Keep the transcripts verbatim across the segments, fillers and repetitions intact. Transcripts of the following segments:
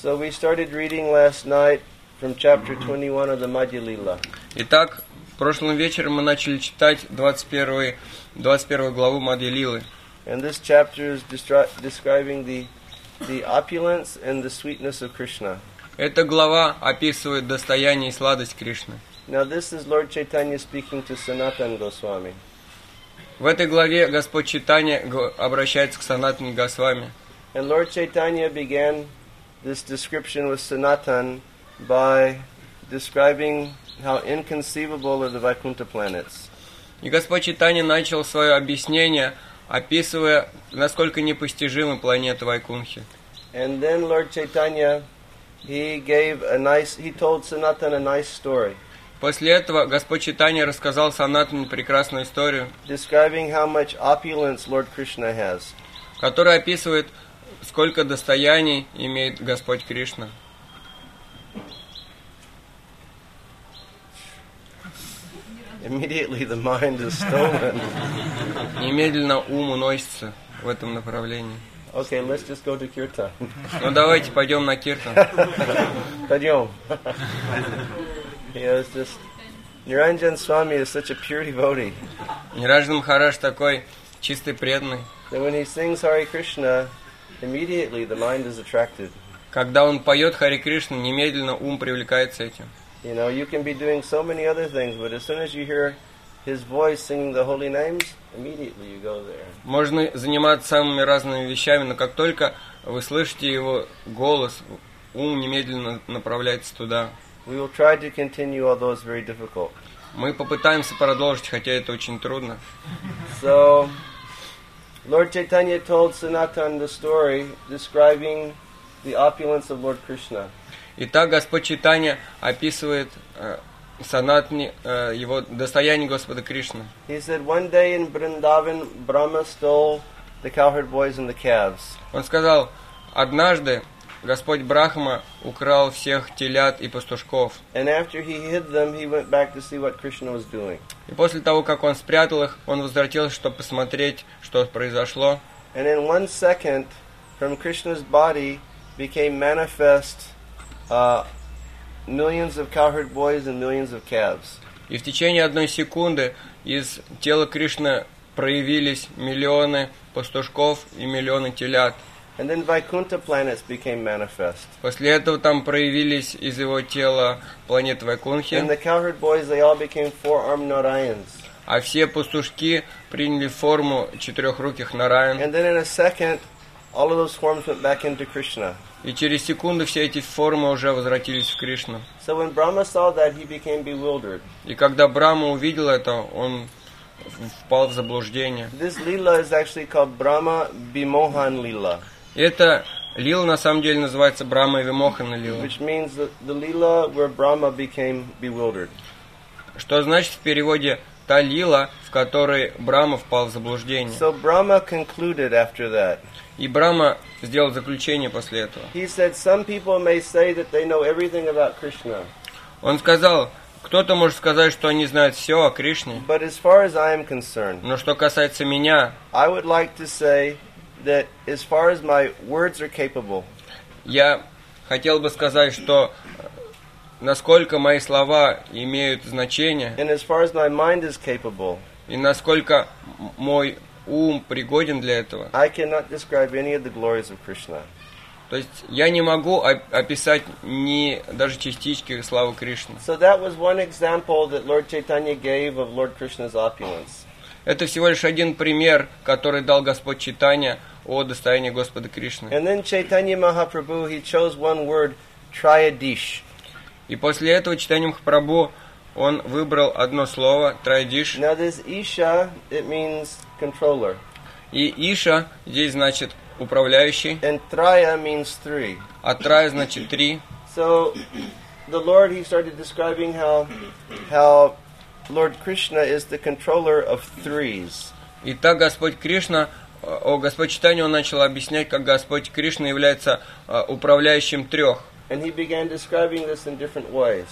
So we started reading last night from chapter twenty-one of the Madhya Lila. Итак, прошлым вечером мы начали читать двадцать первую, двадцать первую главу Мадья Лилы. And this chapter is destri- describing the, the opulence and the sweetness of Krishna. Эта глава описывает достояние и сладость Кришны. Now this is Lord Chaitanya speaking to Sanatana Goswami. В этой главе Господь Чайтанья обращается к Санатане Госвами. And Lord Chaitanya began this description with Sanatana by describing how inconceivable are the Vaikuntha planets. И Господь Чайтанья начал свое объяснение, описывая, насколько непостижимы планеты Вайкунхи. And then Lord Chaitanya, he gave a nice, he told Sanatana a nice story. После этого Господь Чайтанья рассказал Санатане прекрасную историю, Describing how much opulence Lord Krishna has. которая описывает, сколько достояний имеет Господь Кришна. Immediately the mind is stolen. Немедленно ум уносится в этом направлении. Okay, let's just go to Kirtan. Ну давайте пойдем на Киртан. Пойдем. Yeah, it's just Niranjan Swami is such a pure devotee Нираджан Махарадж такой чистый преданный. that when he sings Hare Krishna, immediately the mind is attracted. Когда он поет Харе Кришну, немедленно ум привлекается этим. You know, you can be doing so many other things, but as soon as you hear his voice singing the holy names, immediately you go there. Можно заниматься самыми разными вещами, но как только вы слышите его голос, ум немедленно направляется туда. We will try to continue, although it's very difficult. Мы попытаемся продолжить, хотя это очень трудно. So, Lord Chaitanya told Sanatana the story describing the opulence of Lord Krishna. Итак, Господь Чайтанья описывает э, Санатане э, его достояние Господа Кришны. He said, one day in Vrindavan, Brahma stole the cowherd boys and the calves. Он сказал, однажды Господь Брахма украл всех телят и пастушков. And after he hid them, he went back to see what Krishna was doing. И после того, как он спрятал их, он возвратился, чтобы посмотреть, что произошло. And in one second, from Krishna's body became manifest uh, millions of cowherd boys and millions of calves. И в течение одной секунды из тела Кришны проявились миллионы пастушков и миллионы телят. And then Vaikuntha planets became manifest. После этого там проявились из его тела планеты Вайкунхи, And the cowherd boys, they all became four-armed Narayans. а все пастушки приняли форму четырехруких Нараян. And then in a second, all of those forms went back into Krishna. И через секунду все эти формы уже возвратились в Кришну. So when Brahma saw that, he became bewildered. И когда Брахма увидел это, он впал в заблуждение. This lila is actually called Brahma Bimohan Lila, Эта лила на самом деле называется Брахма Вимохана лила, which means the, the lila where Brahma became bewildered. что значит в переводе та лила, в которой Брахма впал в заблуждение. So Brahma concluded after that. И Брахма сделал заключение после этого. He said, some people may say that they know everything about Krishna, Он сказал, кто-то может сказать, что они знают все о Кришне, but as far as I am concerned, но что касается меня, I would like to say that as far as my words are capable, я хотел бы сказать, что насколько мои слова имеют значение, and as far as my mind is capable, и насколько мой ум пригоден для этого, I cannot describe any of the glories of Krishna. то есть я не могу описать ни даже частички славы Кришны. So that was one example that Lord Chaitanya gave of Lord Krishna's opulence. Это всего лишь один пример, который дал Господь Чайтанья о достоянии Господа Кришны. And then Chaitanya Mahaprabhu, he chose one word, Triadish. И после этого Чайтанья Махапрабху, он выбрал одно слово, Трайдиш. Now this Isha, it means controller. И Иша здесь значит управляющий, And Traya means three. а Трая значит три. So the Lord, he started describing how, how Lord Krishna is the controller of threes. И так Господь Кришна, о Господь Чайтанья, он начал объяснять, как Господь Кришна является управляющим трех. And he began describing this in different ways.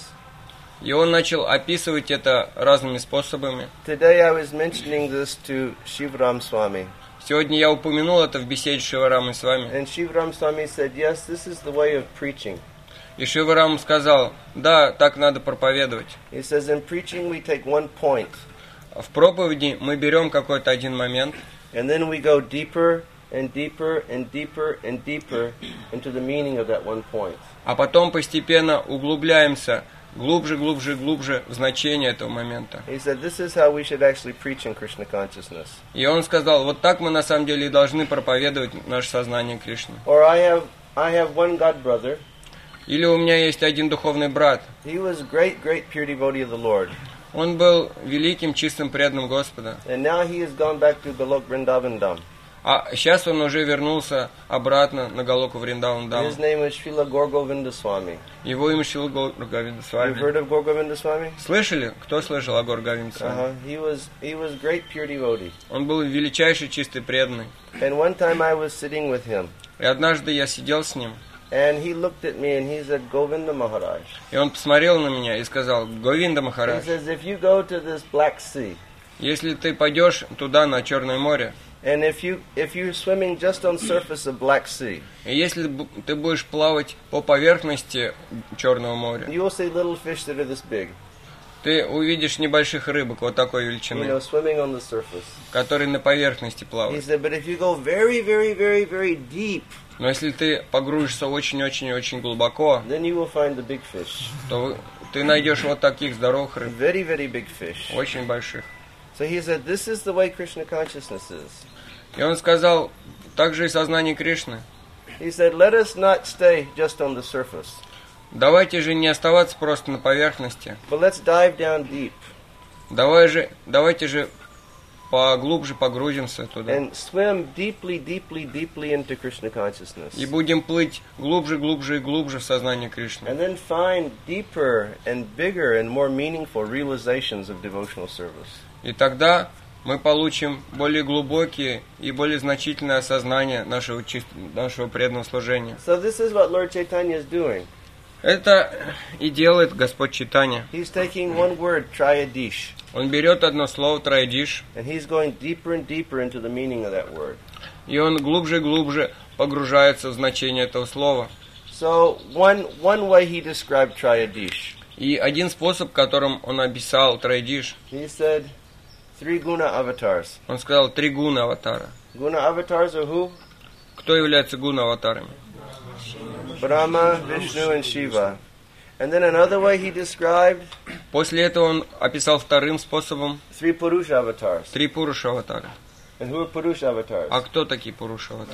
И он начал описывать это разными способами. Today I was mentioning this to Shivram Swami. Сегодня я упомянул это в беседе с Шиварамой с вами. And Shivaram Swami said, yes, this is the way of preaching. И Шиварам сказал, да, так надо проповедовать. He says, in preaching we take one point. В проповеди мы берем какой-то один момент, And then we go deeper and deeper and deeper and deeper into the meaning of that one point. а потом постепенно углубляемся глубже, глубже, глубже в значение этого момента. He said, this is how we should actually preach in Krishna consciousness. И он сказал, вот так мы на самом деле и должны проповедовать наше сознание Кришны. Or I have, I have one God brother. Или у меня есть один духовный брат. He was great, great pure devotee of the Lord. Он был великим, чистым, преданным Господа. And now he has gone back to Golok Vrindavan Dham. А сейчас он уже вернулся обратно на Галоку Вриндаван Дам. His name is Srila Gorgovinda Swami. Его имя Шрила Горговинда You've Свами. heard of Gorgovinda Swami? Слышали? Кто слышал о Горговинде Свами? Uh-huh. He was he was great pure devotee. Он был величайший, чистый, преданный. And one time I was sitting with him, И однажды я сидел с ним, and he looked at me and he said, Govinda Maharaj. и он посмотрел на меня и сказал, Говинда He Махарадж, says, if you go to this Black Sea, если ты пойдешь туда, на Черное море, and if you if you're swimming just on surface of Black Sea, и если б- ты будешь плавать по поверхности Черного моря, you will see little fish that are this big, ты увидишь небольших рыбок вот такой you величины, know, swimming on the surface. которые на поверхности He плавают. said, but if you go very, very, very, very deep, Но если ты погрузишься очень-очень-очень глубоко, then you will find the big fish, то ты найдешь вот таких здоровых рыб, very, very big fish. очень больших. So he said, this is the way Krishna consciousness is. И он сказал, так же и сознание Кришны. He said, let us not stay just on the surface, Давайте же не оставаться просто на поверхности. but let's dive down deep Давай же, давайте же поглубже погрузимся туда. and swim deeply, deeply, deeply into Krishna consciousness. И будем плыть глубже, глубже и глубже в сознание Кришны. And then find deeper and bigger and more meaningful realizations of devotional service. И тогда мы получим более глубокие и более значительное осознание нашего, чист... нашего преданного служения. So this is what Lord Chaitanya is doing. Это и делает Господь Чайтанья. He's taking one word, Trayadish, Он берет одно слово «траядиш», and he's going deeper and deeper into the meaning of that word. и он глубже и глубже погружается в значение этого слова. So one one way he described Trayadish, И один способ, которым он описал траядиш, he said three guna avatars. он сказал три гуна аватара. Guna avatars are who? Кто является гуна аватарами? Brahma, Vishnu, and Shiva. And then another way he described После этого он описал вторым способом three Purusha avatars. три пуруша аватара. And who are Purusha avatars? А кто такие пуруша аватары?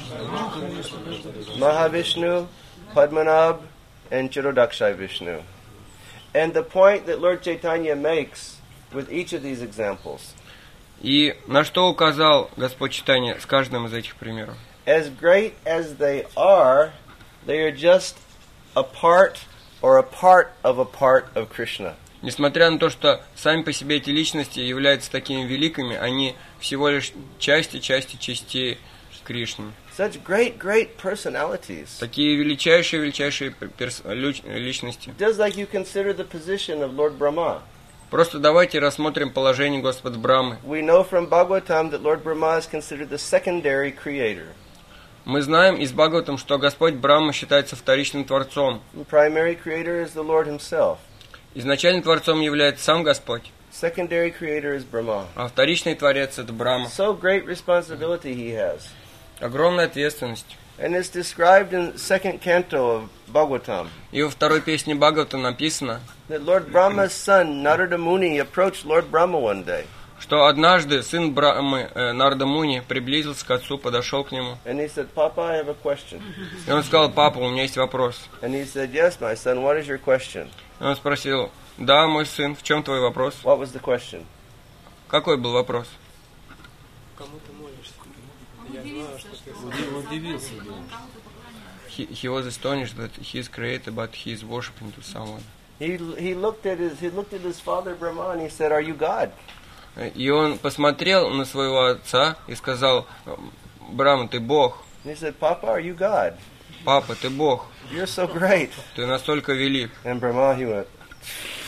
Mahavishnu, Padmanabh, and Chirodakshai Vishnu. And the point that Lord Chaitanya makes with each of these examples, И на что указал Господь Чайтанья с каждым из этих примеров? as great as they are, they are just a part or a part of a part of Krishna. Несмотря на то, что сами по себе эти личности являются такими великими, они всего лишь части, части, частей Кришны. Such great, great personalities. Такие величайшие, величайшие перс- лю- личности. Just like you consider the position of Lord Brahma. Просто давайте рассмотрим положение Господа Брамы. We know from Bhagavatam that Lord Brahma is considered the secondary creator. Мы знаем из Бхагаватам, что Господь Брахма считается вторичным Творцом. The primary creator is the Lord himself. Изначальным Творцом является сам Господь, Secondary creator is Brahma. а вторичный Творец – это Брахма. So great responsibility he has. Огромная ответственность. And it's described in second canto of Bhagavatam И во второй песне Бхагавата написано, that Lord Brahma's son, Narada Muni, approached Lord Brahma one day. что однажды сын Брамы, э, Нарада Муни, приблизился к отцу, подошел к нему. And he said, Papa, I have a question. И он сказал, папа, у меня есть вопрос. And he said, yes, my son, what is your question? И он спросил, да, мой сын, в чем твой вопрос? What was the question? Какой был вопрос? Кому ты молишься? Я знаю, что ты удивился. He, he was astonished that he is created, but he is worshipping to someone. He, he, looked at his, he looked at his father Brahma and he said, are you God? И он посмотрел на своего отца и сказал, Брахма, ты Бог. And he said, Papa, are you God? Папа, ты Бог. You're so great. Ты настолько велик. And Brahma, he went,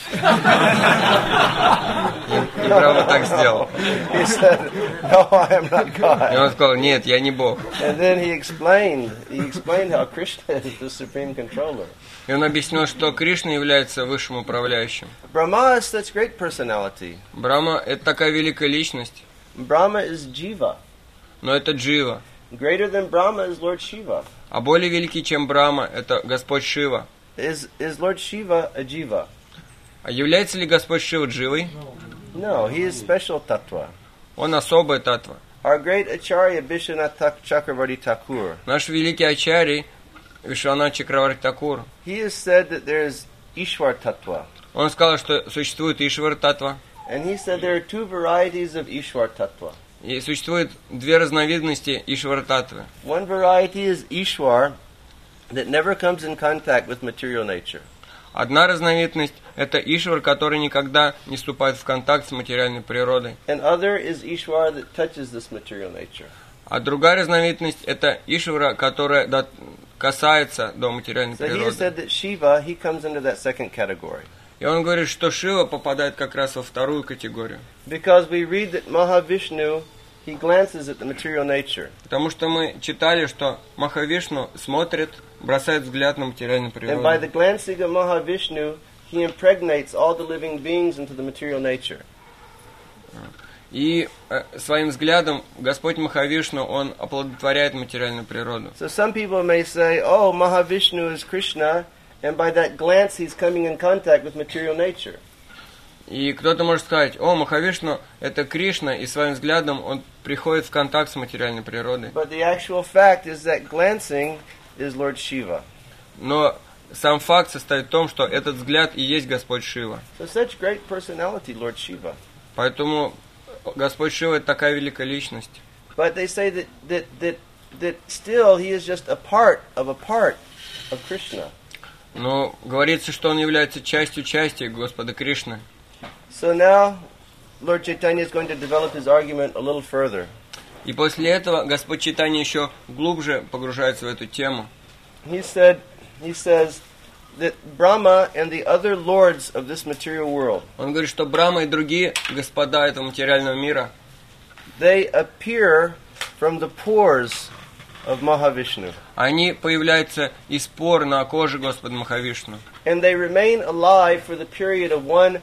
И Брахма так сделал. He said, no, I am not И God. он сказал, нет, я не Бог. And then he explained, he explained how Krishna is the supreme controller. И он объяснил, что Кришна является высшим управляющим. Brahma is such great personality. Брахма – это такая великая личность, Brahma is Jiva. но это Джива. Greater than Brahma is Lord Shiva. А более великий, чем Брахма, это Господь Шива. Is is Lord Shiva a Jiva? А является ли Господь Шива Дживой? No, he is special tattva. Он особая татва. Our great Acharya Vishwanath Thak- Chakravarti Thakur, Наш великий ачарья Вишванат Чакраварти Такур, he has said that there is Ishwar Tattva. он сказал, что существует Ишвар татва, And he said there are two varieties of Ishwar Tattva. и существует две разновидности Ишвар татвы. One variety is Ishwar that never comes in contact with material nature. Одна разновидность – это Ишвар, который никогда не вступает в контакт с материальной природой. And other is Ishwar that touches this material nature. А другая разновидность – это Ишвара, которая до- касается до материальной So he has природы. said that Shiva, he comes into that second category. И он говорит, что Шива попадает как раз во вторую категорию. Because we read that Mahavishnu, he glances at the material nature. Потому что мы читали, что Махавишну смотрит, бросает взгляд на материальную And by the природу. glancing of Mahavishnu, he impregnates all the living beings into the material nature. И э, своим взглядом Господь Махавишну, он оплодотворяет материальную природу. So some people may say, oh, Mahavishnu is Krishna, and by that glance he's coming in contact with material nature. И кто-то может сказать, о, Махавишну это Кришна, и своим взглядом он приходит в контакт с материальной природой. But the actual fact is that glancing is Lord Shiva. Но сам факт состоит в том, что этот взгляд и есть Господь Шива. So such great personality, Lord Shiva. Поэтому Господь Шива это такая великая личность. But they say that, that, that, that still he is just a part of a part of Krishna. Но говорится, что он является частью части Господа Кришны. So now, Lord Chaitanya is going to develop his argument a little further. И после этого Господь Чайтанья еще глубже погружается в эту тему. He said, he says that Brahma and the other lords of this material world, Он говорит, что Брахма и другие господа этого материального мира, they appear from the pores of Mahavishnu. они появляются из пор на коже Господа Махавишну. And they remain alive for the period of one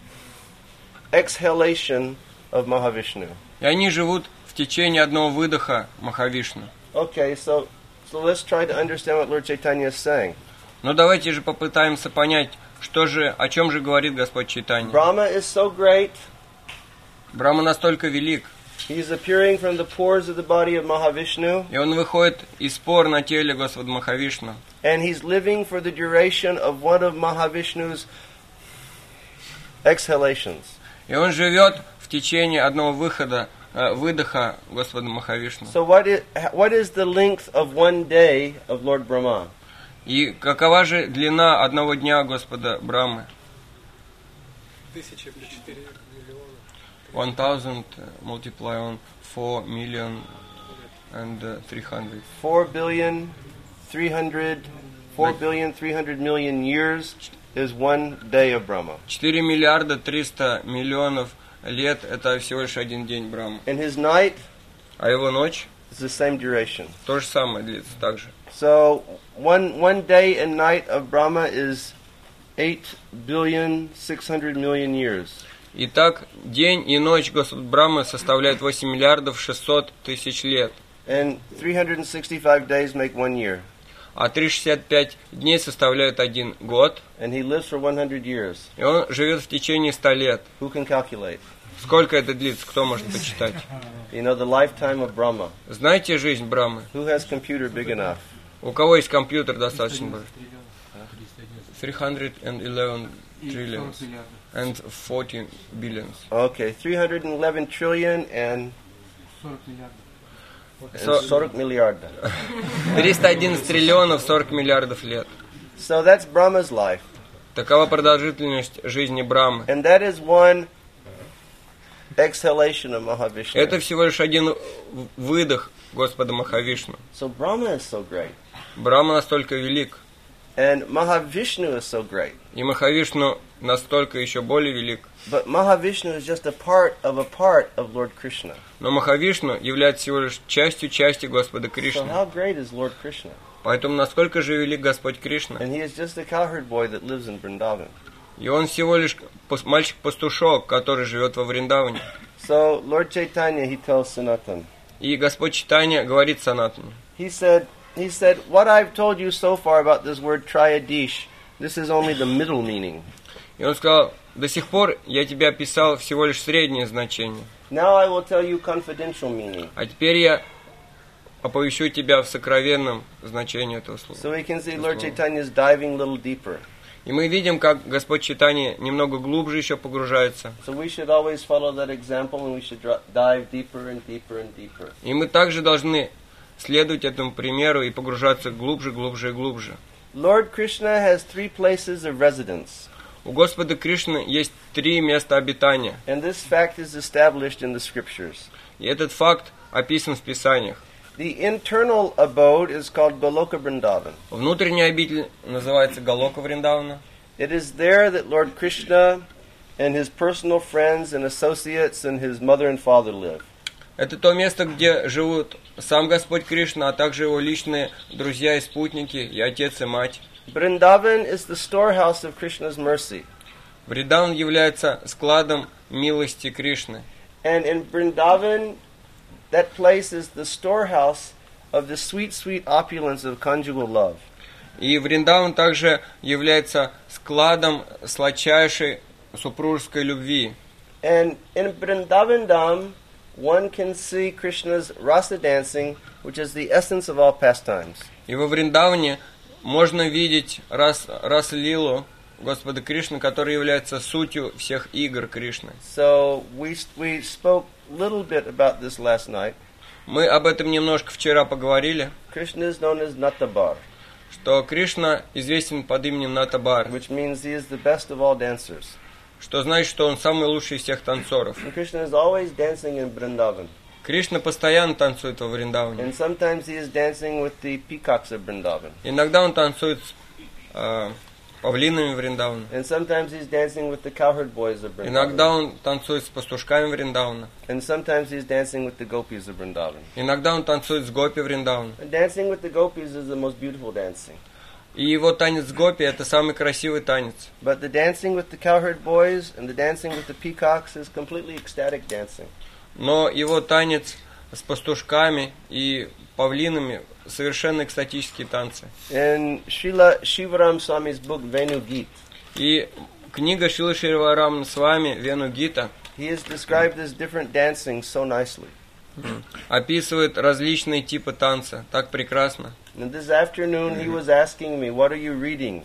exhalation of Mahavishnu. И они живут в течение одного выдоха Махавишну. Okay, so, so let's try to understand what Lord Chaitanya is saying. Но давайте же попытаемся понять, что же, о чем же говорит Господь Чайтанья. Brahma is so great, Брахма настолько велик, he's appearing from the pores of the body of Mahavishnu, и он выходит из пор на теле Господа Махавишну. and he's living for the duration of one of Mahavishnu's exhalations. И он живет в течение одного выхода, э, выдоха Господа Махавишну. So what is, what is the length of one day of Lord Brahma? И какова же длина одного дня Господа Брамы? Тысяча плюс четыре миллиона. One thousand multiply on four million and uh, three hundred. Four billion, three hundred, four billion, three hundred million years is one day of Brahma. четыре миллиарда триста миллионов лет это всего лишь один день Брамы. And his night А его ночь is the same duration. то же самое длится также. So one one day and night of Brahma is eight billion, six hundred million years. Итак, день и ночь Господа Брамы составляют восемь миллиардов шестьсот тысяч лет. And three hundred sixty-five days make one year. А триста шестьдесят пять дней составляют один год. And he lives for one hundred years. И он живет в течение ста лет. Who can calculate? Сколько это длится, кто может посчитать? You know the lifetime of Brahma. Знаете жизнь Брамы? Who has computer big enough? У кого есть компьютер достаточно большой? three hundred eleven trillions and fourteen billions. Okay, three hundred eleven trillion and, So- and forty milliarda. триста одиннадцать триллионов сорок миллиардов лет. So that's Brahma's life. Такова продолжительность жизни Брамы. And that is one exhalation of Mahavishnu. Это всего лишь один выдох Господа Махавишну. So Brahma is so great. Брахма настолько велик, And Mahavishnu is so great. и Махавишну настолько еще более велик. But Mahavishnu is just a part of a part of Lord Krishna. Но Махавишну является всего лишь частью части Господа So Кришны. how great is Lord Krishna? Поэтому насколько же велик Господь Кришна? And he is just a cowherd boy that lives in Vrindavan. И он всего лишь пос- мальчик-пастушок, который живет во Вриндаване. So Lord Chaitanya, he tells Sanatan. И Господь Чайтанья говорит Санатане. He said, he said, what I've told you so far about this word triadish, this is only the middle meaning. И он сказал, до сих пор я тебе описал всего лишь среднее значение. Now I will tell you confidential meaning. А теперь я оповещу тебя в сокровенном значении этого слова. So we can see Lord Chaitanya is diving a little deeper. И мы видим, как Господь Чайтанья немного глубже еще погружается. So we should always follow that example and we should dr- dive deeper and deeper and deeper. И мы также должны следовать этому примеру и погружаться глубже, глубже и глубже. Lord Krishna has three places of residence. У Господа Кришны есть три места обитания. And this fact is established in the scriptures. И этот факт описан в Писаниях. The internal abode is called Goloka Vrindavan. Внутренняя обитель называется Галока Вриндавана. It is there that Lord Krishna and his personal friends and associates and his mother and father live. Это то место, где живут сам Господь Кришна, а также его личные друзья и спутники, и отец, и мать. Vrindavan is the storehouse of Krishna's mercy. Вриндаван является складом милости Кришны. And in Vrindavan, that place is the storehouse of the sweet, sweet opulence of conjugal love. И Вриндаван также является складом сладчайшей супружеской любви. And in Vrindavan Dham, one can see Krishna's rasa dancing, which is the essence of all pastimes. И во Вриндаване можно видеть рас, рас-лилу Господа Кришны, который является сутью всех игр Кришны. So we we spoke a little bit about this last night. Мы об этом немножко вчера поговорили, Krishna is known as Natabar, что Кришна известен под именем Натабар, which means he is the best of all dancers. что значит, что он самый лучший из всех танцоров. And Krishna is always dancing in Vrindavan. Кришна постоянно танцует во Вриндаване. And sometimes he is dancing with the peacocks of Vrindavan. Иногда он танцует с э, павлинами Вриндавана. And sometimes he's dancing with the cowherd boys of Vrindavan. Иногда он танцует с пастушками Вриндавана. And sometimes he's dancing with the gopis of Vrindavan. Иногда он танцует с гопи Вриндавана. And dancing with the gopis is the most beautiful dancing. И его танец с гопи – это самый красивый танец. But the dancing with the cowherd boys and the dancing with the peacocks is completely ecstatic dancing. Но его танец с пастушками и павлинами – совершенно экстатические танцы. In Srila Shivaram Swami's book Venu Geet, И книга Шрила Шриварамана Свами «Вену Гита» he has described this different dancing so nicely. описывает различные типы танца так прекрасно. And this afternoon he was asking me, what are you reading?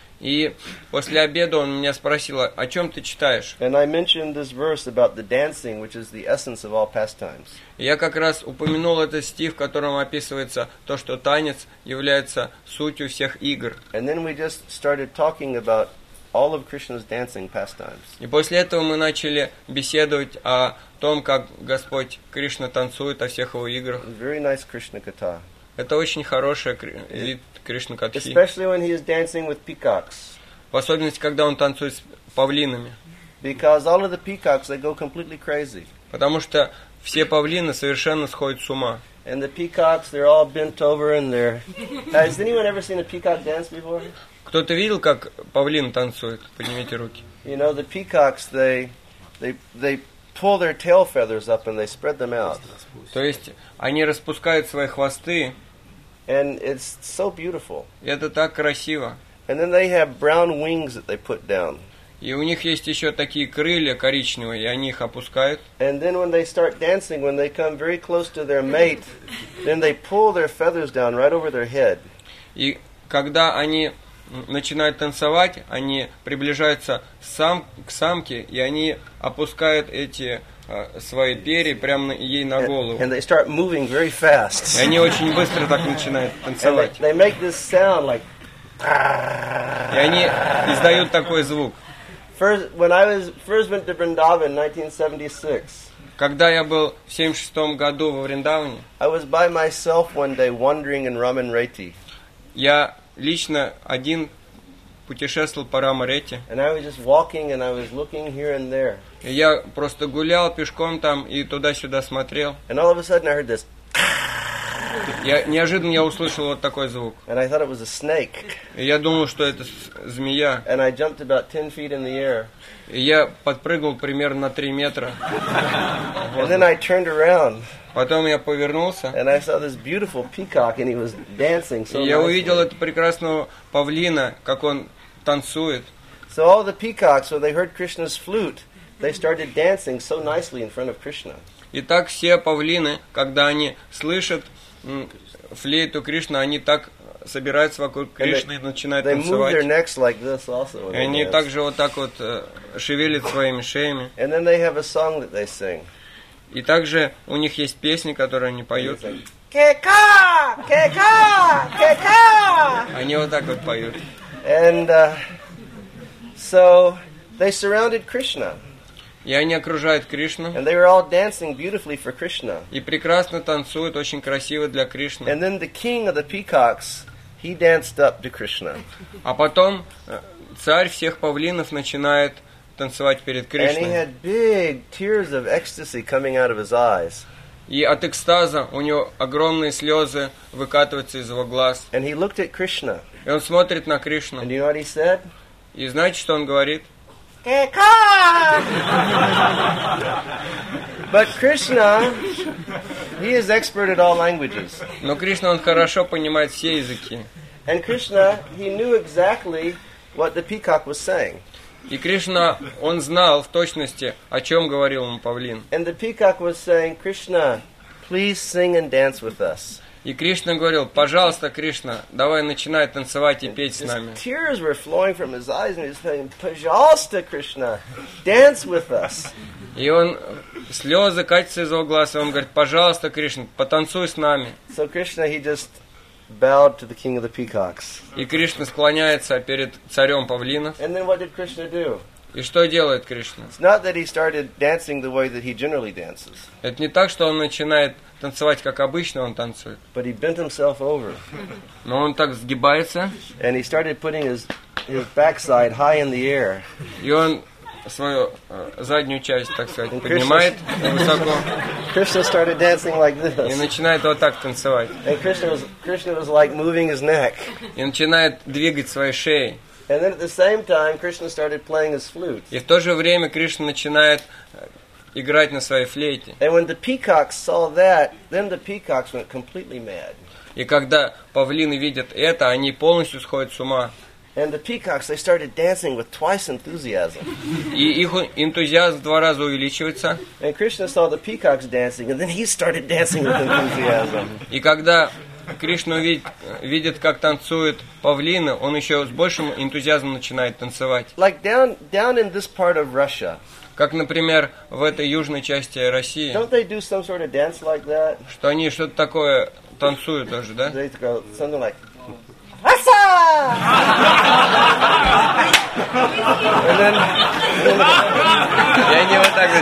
И после обеда он меня спросил, о чем ты читаешь? And I mentioned this verse about the dancing, which is the essence of all pastimes. И я как раз упомянул этот стих, в котором описывается то, что танец является сутью всех игр. And then we just started talking about all of Krishna's dancing pastimes. И после этого мы начали беседовать о том, как Господь Кришна танцует, о всех его играх. Very nice Krishna katha. Это очень хороший кри- вид Кришна Катхи. Especially when he is dancing with peacocks. В особенности, когда он танцует с павлинами. Because all of the peacocks, they go completely crazy. Потому что все павлины совершенно сходят с ума. And the peacocks, they're all bent over and they're... Has anyone ever seen a peacock dance before? Кто-то видел, как павлин танцует? Поднимите руки. You know, the peacocks, they, they, they pull their tail feathers up and they spread them out. То есть они распускают свои хвосты, And it's so beautiful. и это так красиво. And then they have brown wings that they put down. И у них есть еще такие крылья коричневые, и они их опускают. And then when they start dancing, when they come very close to their mate, then they pull their feathers down right over their head. И когда они начинают танцевать, они приближаются сам, к самке, и они опускают эти э, свои перья прямо на, ей на голову. And they start moving very fast. И они очень быстро так начинают And they, танцевать. they make this sound like... И они издают такой звук. First, when I was first went to Vrindavan in nineteen seventy-six, Когда я был в семьдесят шестом году во Вриндаване, I was by myself one day wandering in Raman Reti. я лично один путешествовал по Рама-Рете. And I was just walking and I was looking here and there. И я просто гулял пешком там и туда-сюда смотрел. And all of a sudden I heard this. Я, неожиданно я услышал вот такой звук. And I thought it was a snake. И я думал, что это с- змея. And I jumped about ten feet in the air. И я подпрыгнул примерно на три метра. And then I turned around Потом я повернулся, and I saw this beautiful peacock and he was dancing so и я увидел nicely. этого прекрасного павлина, как он танцует. So all the peacocks, when they heard Krishna's flute, they started dancing so nicely in front of Krishna. И так все павлины, когда они слышат м, флейту Кришны, они так собираются вокруг Кришны и начинают They move their танцевать. necks like this also. when И they они dance. также вот так вот э, шевелят своими шеями. And then they have a song that they sing. И также у них есть песни, которые они поют. Keka! Keka! Keka! Они вот так вот поют. And uh, so they surrounded Krishna. И они окружают Кришну. And they were all dancing beautifully for Krishna. И прекрасно танцуют, очень красиво для Кришны. And then the king of the peacocks, he danced up to Krishna. А потом э, царь всех павлинов начинает танцевать перед And he Кришной. had big tears of ecstasy coming out of his eyes. И от экстаза у него огромные слезы выкатываются из его глаз. And he looked at Krishna. И он смотрит на Кришну. And do you know what he said? И знаете, что он говорит? Keka! But Krishna, he is expert at all languages. Но Кришна, он хорошо понимает все языки. And Krishna, he knew exactly what the peacock was saying. И Кришна, он знал в точности, о чем говорил ему павлин. And the peacock was saying, Krishna, please sing and dance with us. И Кришна говорил: пожалуйста, Кришна, давай начинай танцевать и петь с His нами. tears were flowing from his eyes, and he was saying, Pajalsta, Krishna, dance with us. И он, слезы катятся из его глаз, и он говорит: пожалуйста, Кришна, потанцуй с нами. So Krishna, he just bowed to the king of the peacocks. И Кришна склоняется перед царем павлинов. And then what did Krishna do? И что делает Кришна? It's not that he started dancing the way that he generally dances, Это не так, что он начинает танцевать, как обычно он танцует. but he bent himself over, Но он так сгибается, and he started putting his, his backside high in the air. и он свою э, заднюю часть, так сказать, And поднимает высоко Krishna started dancing like и this. начинает вот так танцевать. And Krishna was, Krishna was like moving his neck. И начинает двигать своей шеей. And then at the same time, Krishna started playing his flute. И в то же время Кришна начинает э, играть на своей флейте. And when the peacocks saw that, then the peacocks went completely mad. И когда павлины видят это, они полностью сходят с ума. And the peacocks, they started dancing with twice enthusiasm. И их энтузиазм в два раза увеличивается. And Krishna saw the peacocks dancing, and then he started dancing with enthusiasm. И когда Кришна видит, видит, как танцуют павлины, он еще с большим энтузиазмом начинает танцевать. Like down, down in this part of Russia, Как, например, в этой южной части России, don't they do some sort of dance like that? что они что-то такое танцуют тоже, да? They go something like, Rasa! And then, И они вот так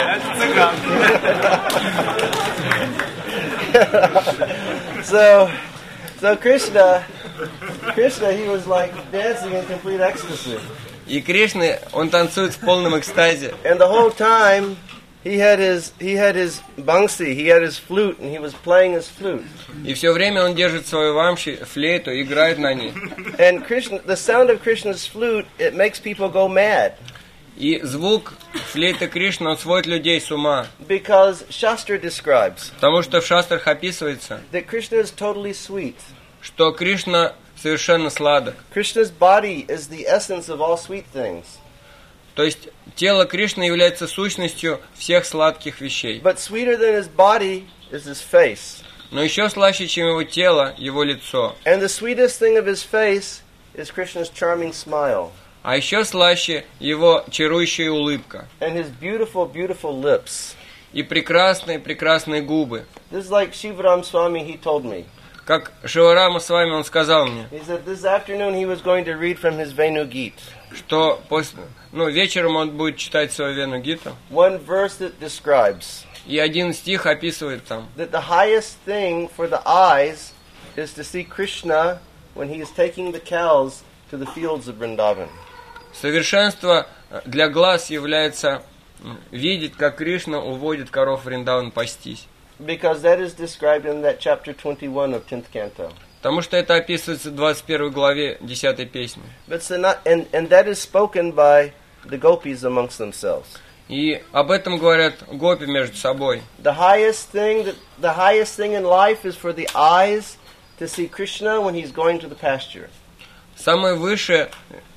начинают. so, so Krishna, Krishna, he was like dancing in complete ecstasy. И Кришна, он танцует в полном экстазе. And the whole time, he had his he had his bangsi, he had his flute, and he was playing his flute. И все время он держит свою вамши, флейту, играет на ней. And Krishna, the sound of Krishna's flute, it makes people go mad. И звук флейты Кришны, он сводит людей с ума. Because Shastra describes Потому что в шастрах описывается, that Krishna is totally sweet. что Кришна совершенно сладок. Krishna's body is the essence of all sweet things. То есть тело Кришны является сущностью всех сладких вещей. But sweeter than his body is his face. Но еще слаще, чем его тело, его лицо. And the sweetest thing of his face is Krishna's charming smile. А еще слаще его чарующая улыбка. And his beautiful, beautiful lips. И прекрасные, прекрасные губы. This is like Shivaram Swami, he told me. Как Шиварама с вами, он сказал мне, He said this afternoon he was going to read from his Venu Geet. что после, ну, вечером он будет читать свою Вену Гиту. One verse that describes И один стих описывает там, that the highest thing for the eyes is to see Krishna when he is taking the cows to the fields of Vrindavan. Совершенство для глаз является видеть, как Кришна уводит коров в Вриндаван пастись. Because that is described in that chapter twenty-one of tenth canto. Потому что это описывается в двадцать первой главе десятой песни. But Sanat- and, and that is spoken by the gopis amongst themselves. И об этом говорят гопи между собой. The highest thing that the highest thing in life is for the eyes to see Krishna when he's going to the pasture. Самое высшее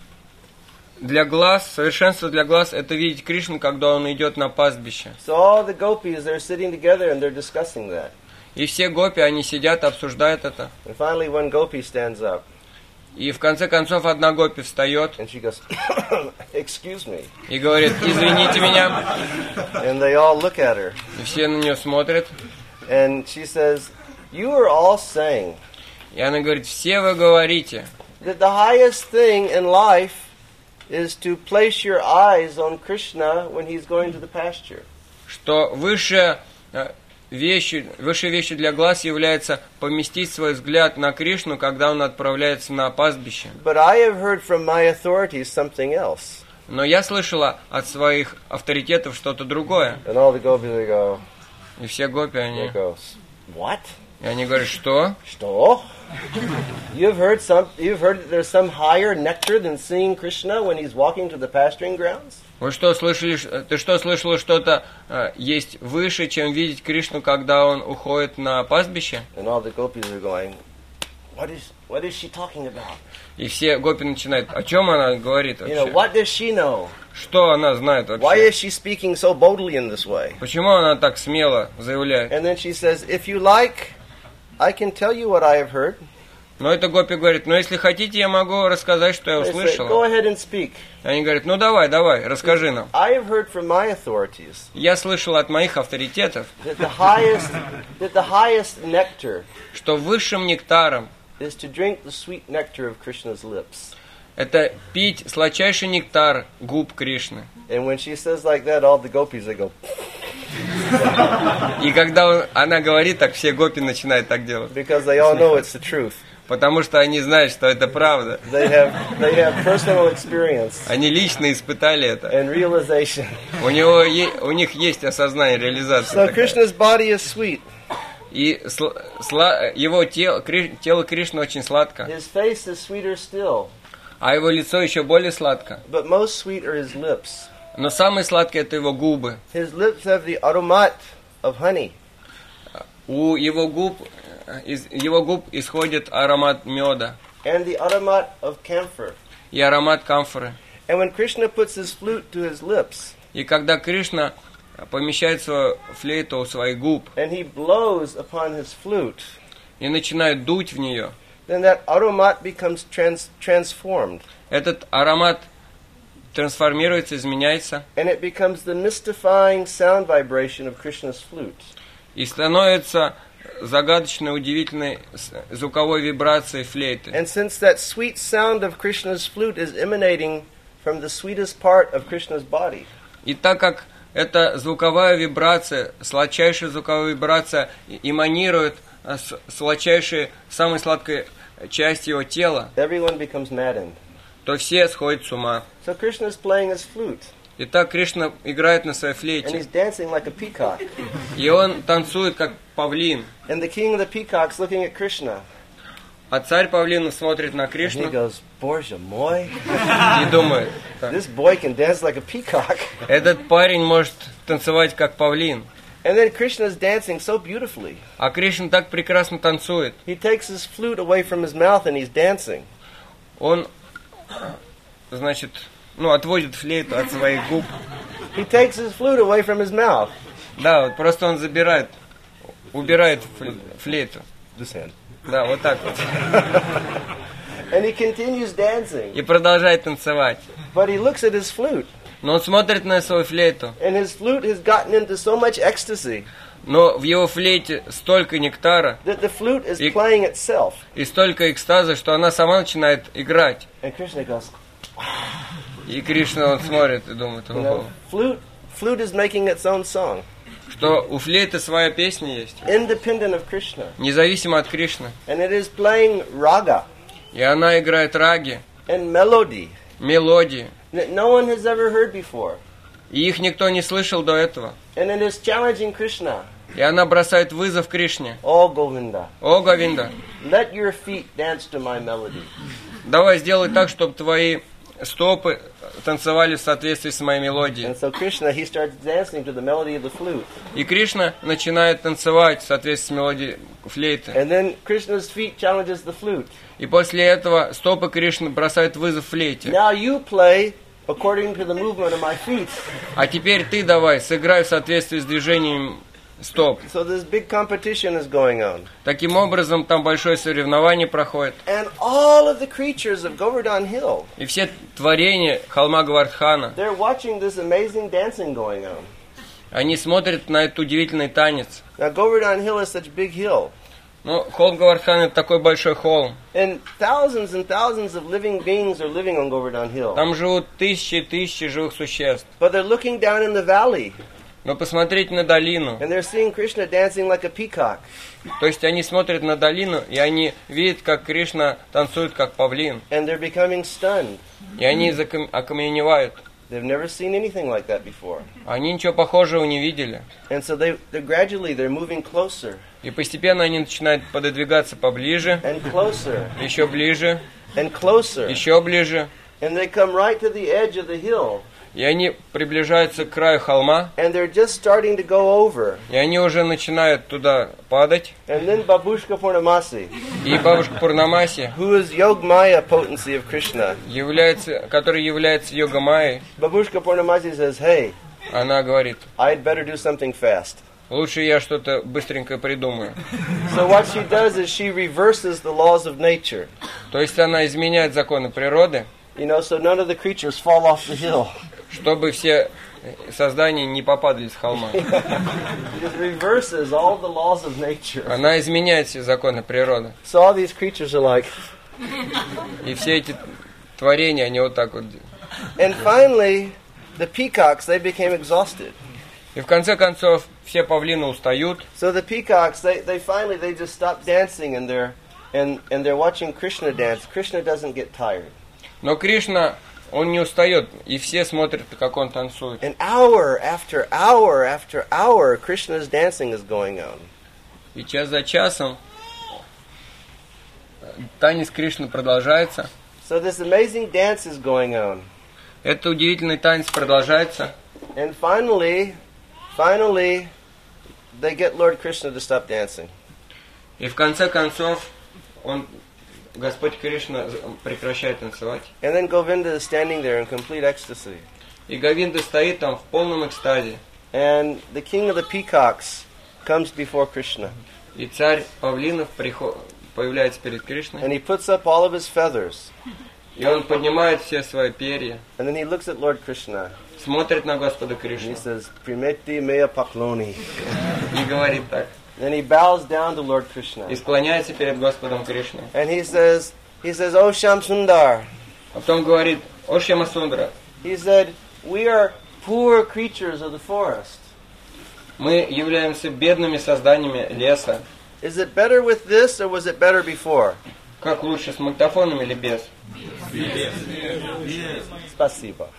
для глаз, совершенство для глаз, это видеть Кришну, когда он идет на пастбище. So all the gopis, they're sitting together and they're discussing that. И все гопи, они сидят, обсуждают это. And finally one gopi stands up И в конце концов одна гопи встает and she goes, "Excuse me." и говорит: извините меня. And they all look at her. И все на нее смотрят. And she says, "You are all saying И она говорит: все вы говорите, that the highest thing in life is to place your eyes on Krishna when he's going to the pasture." что высшая э, вещь, высшей вещью для глаз является поместить свой взгляд на Кришну, когда он отправляется на пастбище. But I have heard from my authorities something else. Но я слышала от своих авторитетов что-то другое. And all the gopis, they go, И все гопи, they они, go, "What? и они говорят: что? Что? You've heard some. You've heard that there's some higher nectar than seeing Krishna when he's walking to the pasturing grounds." Вы что, слышали, ш- ты что, слышала, что-то э, есть выше, чем видеть Кришну, когда он уходит на пастбище? And all the gopis are going, "What is? What is she talking about? И все гопи начинают: о чем она говорит You know, вообще? what does she know? Что она знает Why вообще? is she speaking so boldly in this way?" Почему она так смело заявляет? And then she says, "If you like, I can tell you what I have heard." Но эта гопи говорит: ну если хотите, я могу рассказать, что я They say, "Go услышала. ahead and speak. Они говорят: ну давай, давай, расскажи нам. I have heard from my authorities Я слышал от моих авторитетов, that the highest, that the highest nectar что высшим нектаром is to drink the sweet nectar of Krishna's lips." это пить сладчайший нектар губ Кришны. And when she says like that, all the gopis, they go, И когда он- она говорит так, все гопи начинают так делать. because they all know it's the truth. Потому что они знают, что это правда. They have, they have personal experience Они лично испытали это. and realization. У, него е- у них есть осознание, реализация So такая. Krishna's body is sweet. И сл- сла- его тело, Кри- тело Кришны очень сладко, His face is sweeter still. а его лицо еще более сладко. But most sweet are his lips. Но самое сладкое — это его губы. His lips have the aromat of honey. У его губ, из его губ исходит аромат меда And the aromat of camphor. и аромат камфоры. And when Krishna puts his flute to his lips, И когда Кришна помещает свою флейту у своих губ and he blows upon his flute, и начинает дуть в нее, then that aromat becomes trans- transformed. этот аромат трансформируется, изменяется And it becomes the mystifying sound vibration of Krishna's flute. и становится загадочной, удивительной с- звуковой вибрацией флейты. And since that sweet sound of Krishna's flute is emanating from the sweetest part of Krishna's body, И так как эта звуковая вибрация, сладчайшая звуковая вибрация и- эманирует а, с сладчайшей, самой сладкой части его тела, everyone becomes maddened. то все сходят с ума. So Krishna's playing his flute, И так Кришна играет на своей and флейте, he's dancing like a peacock. и он танцует как павлин. And the king of the peacocks looking at Krishna. А царь павлинов смотрит на And he Кришну goes, "Borja moy, и думает: так, this boy can dance like a peacock." этот парень может танцевать как павлин. And then Krishna's dancing so beautifully. А Кришна так прекрасно танцует. He takes his flute away from his mouth and he's dancing. Он, значит, ну, отводит флейту от своих губ. He takes his flute away from his mouth. Да, вот просто он забирает, убирает фле- флейту. This hand. Да, вот так вот. And he continues dancing. И продолжает танцевать. But he looks at his flute. Но он смотрит на свою флейту. And his flute has gotten into so much ecstasy Но в его флейте столько нектара that the flute is И- playing itself. и столько экстаза, что она сама начинает играть. And Krishna goes, И Кришна он смотрит и думает: you ого, know, flute, flute is making its own song, что у флейты своя песня есть, independent of Krishna. независимо от Кришны. And it is playing raga. И она играет раги. and melody мелодии. that no one has ever heard before. И их никто не слышал до этого. And it is challenging Krishna. И она бросает вызов Кришне. Oh Govinda, О, Говинда, let your feet dance to my melody. давай сделай так, чтобы твои стопы танцевали в соответствии с моей мелодией. And so Krishna, he starts dancing to the melody of the flute. И Кришна начинает танцевать в соответствии с мелодией флейты. And then Krishna's feet challenges the flute. И после этого стопы Кришны бросают вызов флейте. Now you play according to the movement of my feet. А теперь ты давай, сыграй в соответствии с движением стоп. So this big competition is going on. Таким образом, там большое соревнование проходит. And all of the creatures of Govardhan Hill, И все творения холма Гавардхана, they're watching this amazing dancing going on. они смотрят на этот удивительный танец. Now Govardhan Hill is such a big hill. Ну, холм Гавардхан это такой большой холм. And thousands and thousands of living beings are living on Govardhan Hill. Там живут тысячи и тысячи живых существ. But they're looking down in the valley, Но посмотрите на долину. and they're seeing Krishna dancing like a peacock. То есть они смотрят на долину, и они видят, как Кришна танцует, как павлин. And they're becoming stunned. И они закам- окаменевают. They've never seen anything like that before. Они ничего похожего не видели. And so they, they're gradually, they're moving closer И постепенно они начинают пододвигаться поближе, and closer еще ближе, and closer. еще ближе. And they come right to the edge of the hill. И они приближаются к краю холма, And they're just starting to go over. и они уже начинают туда падать. And then Babushka Purnamasi, И бабушка Пурнамаси, who is Yogmaya potency of Krishna, является, которая является йога-майей, Babushka Purnamasi says, hey, она говорит: I'd better do something fast. лучше я что-то быстренько придумаю. So what she does is she reverses the laws of nature. То есть она изменяет законы природы, You know, so none of the creatures fall off the hill. чтобы все создания не попадали с холма. She just reverses all the laws of nature. Она изменяет все законы природы. So all these creatures are like... И все эти творения, они вот так вот. And finally, the peacocks, they became exhausted. И в конце концов все павлины устают. So the peacocks, they, they finally, they just stop dancing and they're, and, and they're watching Krishna dance. Krishna doesn't get tired. Но Кришна, он не устает, и все смотрят, как он танцует. An hour after hour after hour, Krishna's dancing is going on. И час за часом танец Кришны продолжается. So this amazing dance is going on. Этот удивительный танец продолжается. And finally, finally, they get Lord Krishna to stop dancing. И в конце концов, он, Господь Кришна прекращает танцевать. And then Govinda is standing there in complete ecstasy. И Говинда стоит там в полном экстазе. And the king of the peacocks comes before Krishna. И царь павлинов приход... появляется перед Кришной. And he puts up all of his feathers. И он поднимает все свои перья. And then he looks at Lord Krishna. Смотрит на Господа And he Кришну. says, Primeti mea pakloni. И говорит так. Then he bows down to Lord Krishna. И склоняется перед Господом Кришной. And he says, he says, Oh Sham Sundar. А потом говорит: О Шьямасундра, He said, we are poor creatures of the forest. мы являемся бедными созданиями леса. Is it better with this or was it better before? Как лучше, с магнитофоном или без? Spasiba.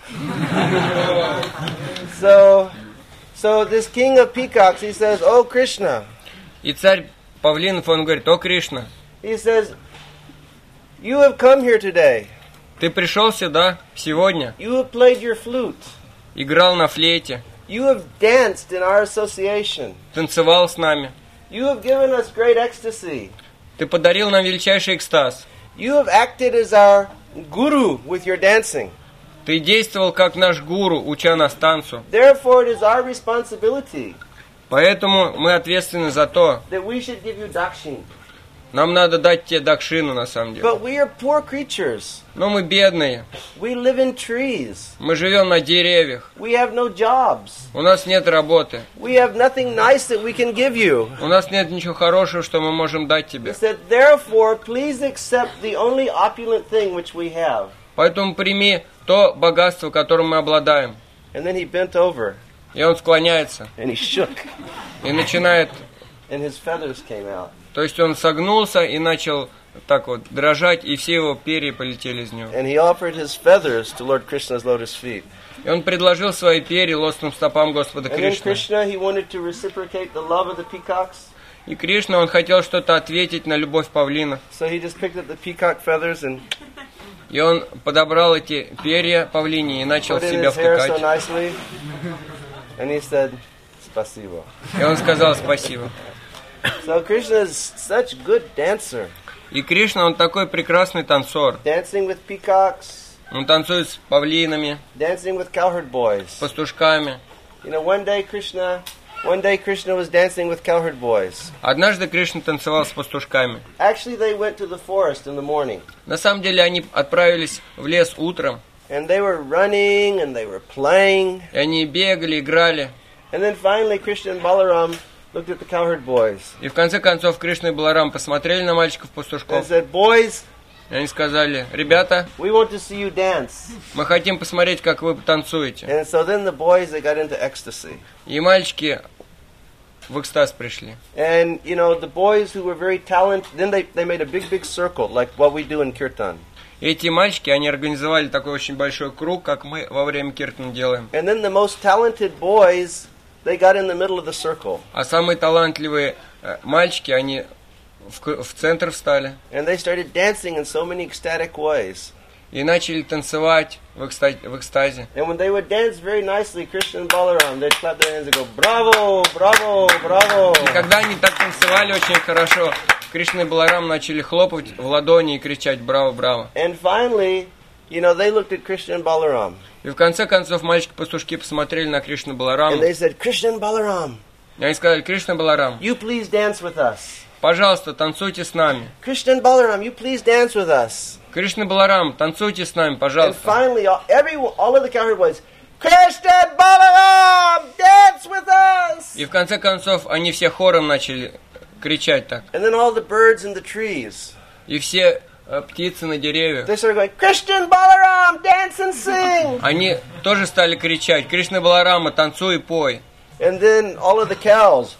So, so this king of peacocks, he says, Oh Krishna. И царь павлинов, он говорит: О Кришна, He says, you have come here today. ты пришел сюда сегодня, You have played your flute. играл на флейте, You have danced in our association. танцевал с нами, You have given us great ecstasy. ты подарил нам величайший экстаз, You have acted as our guru with your dancing. ты действовал как наш гуру, уча нас танцу. Therefore, it is our responsibility Поэтому мы ответственны за то, that we should give you dakshin. нам надо дать тебе дакшину на самом деле. But we are poor creatures. Но мы бедные, We live in trees. мы живем на деревьях, We have no jobs. у нас нет работы, We have nothing nice that we can give you. у нас нет ничего хорошего, что мы можем дать He тебе. said, therefore, please accept the only opulent thing which we have. Поэтому прими то богатство, которым мы обладаем. And then he bent over И он склоняется and he shook, и начинает, and his feathers came out. то есть он согнулся и начал так вот дрожать, и все его перья полетели из него. And he offered his feathers to Lord Krishna's lotus feet. И он предложил свои перья лотосным стопам Господа And then Кришны. Krishna, he wanted to reciprocate the love of the peacocks. И Кришна, он хотел что-то ответить на любовь павлина. So he just picked up the peacock feathers and И он подобрал эти перья павлини и начал put in себя his hair so втыкать. nicely. And he said, Spasibo. И он сказал спасибо. So Krishna is such a good dancer. И Кришна, он такой прекрасный танцор. Dancing with peacocks, Он танцует с павлинами, dancing with cowherd boys. с пастушками. You know, one day Krishna, one day Krishna was dancing with cowherd boys. Однажды Кришна танцевал с пастушками. Actually, they went to the forest in the morning. На самом деле они отправились в лес утром, And they were running and they were playing. и они бегали, играли. And then finally Krishna and Balaram looked at the cowherd boys. И в конце концов Кришна и Баларам посмотрели на And мальчиков-пастушков, said, boys, и они сказали: ребята, we want to see you dance. мы хотим посмотреть, как вы танцуете. And so then the boys, they got into ecstasy. И мальчики в экстаз пришли. And, you know, the boys who were very talented, then they, they made a big, big circle, like what we do in Kirtan. И эти мальчики, они организовали такой очень большой круг, как мы во время киртана делаем. And then the most talented boys, they got in the middle of the circle. А самые талантливые э, мальчики, они в, к- в центр встали And they started dancing in so many ecstatic ways. и начали танцевать в, экста- в экстазе. And when they would dance very nicely, Krishna and Balaram, they'd clap their hands and go, bravo, bravo, bravo. И когда они так танцевали очень хорошо, Кришна и Баларам начали хлопать в ладони и кричать «Браво, браво!». And finally, you know, they looked at Krishna and Balaram. И в конце концов мальчики-пастушки посмотрели на Кришну и Баларама, And they said, Krishna and Balaram, и они сказали: Кришна и Баларам, you please dance with us. пожалуйста, танцуйте с нами. Krishna and Balaram, you please dance with us. Кришна и Баларам, танцуйте с нами, And пожалуйста. finally, all, every, all of the cowherd boys, Krishna and Balaram, dance with us. И в конце концов они все хором начали кричать так. And then all the birds in the trees, И все э, птицы на деревьях, they started going, Krishna and Balaram, dance and sing. они тоже стали кричать: Кришна и Баларама, танцуй и пой. And then all of the cows,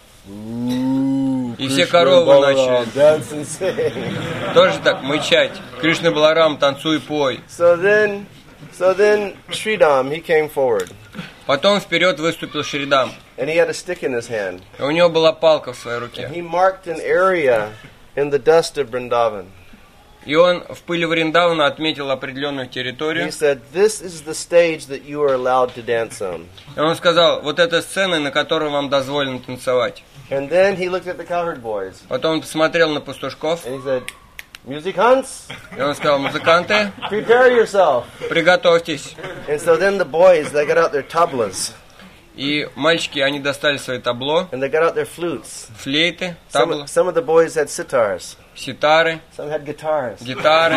И все коровы начали dance and sing. тоже так мычать: Кришна и Баларам, танцуй и пой. So then, so then Sridham, he came forward, Потом вперед выступил Шридам. and he had a stick in his hand. И у него была палка в своей руке. He marked an area in the dust of Vrindavan. И он в пыли Вриндавана отметил определенную He территорию. said, this is the stage that you are allowed to dance on. И он сказал: вот эта сцена, на которой вам дозволено танцевать. And then he looked at the cowherd boys, Потом он посмотрел на пастушков, and he said, music hunts, и он сказал: музыканты, prepare yourself. приготовьтесь. And so then the boys, they got out their tablas, И мальчики, они достали свои табло, and they got out their flutes. флейты, Some, табло, some of the boys had sitars, ситары, some had guitars. гитары.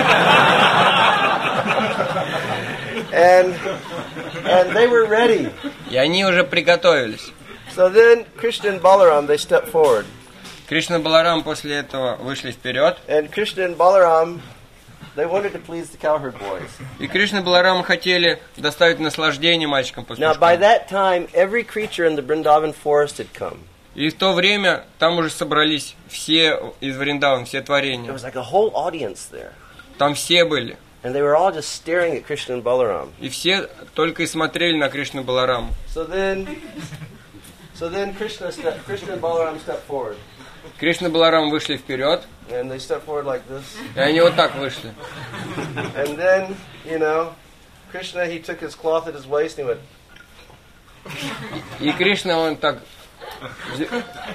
And, and they were ready. И они уже приготовились. So then Krishna and Balaram, they stepped forward. Кришна и Баларам после этого вышли вперед. And Krishna and Balaram, they wanted to please the cowherd boys. И Кришна и Баларам хотели доставить наслаждение Now, by мальчикам-пастушкам. that time, every creature in the Vrindavan forest had come. И в то время там уже собрались все из Вриндавана, все There творения. was like a whole audience there. Там все были. And they were all just staring at Krishna and Balaram. И все только и смотрели на Кришну и Баларама. So then, so then Krishna, stepped, Krishna and Balaram stepped forward. Кришна и Баларам вышли вперед, And they stepped forward like this. и они вот так вышли. And then, you know, Krishna, he took his cloth at his waist and he went, И Кришна, он так... взе-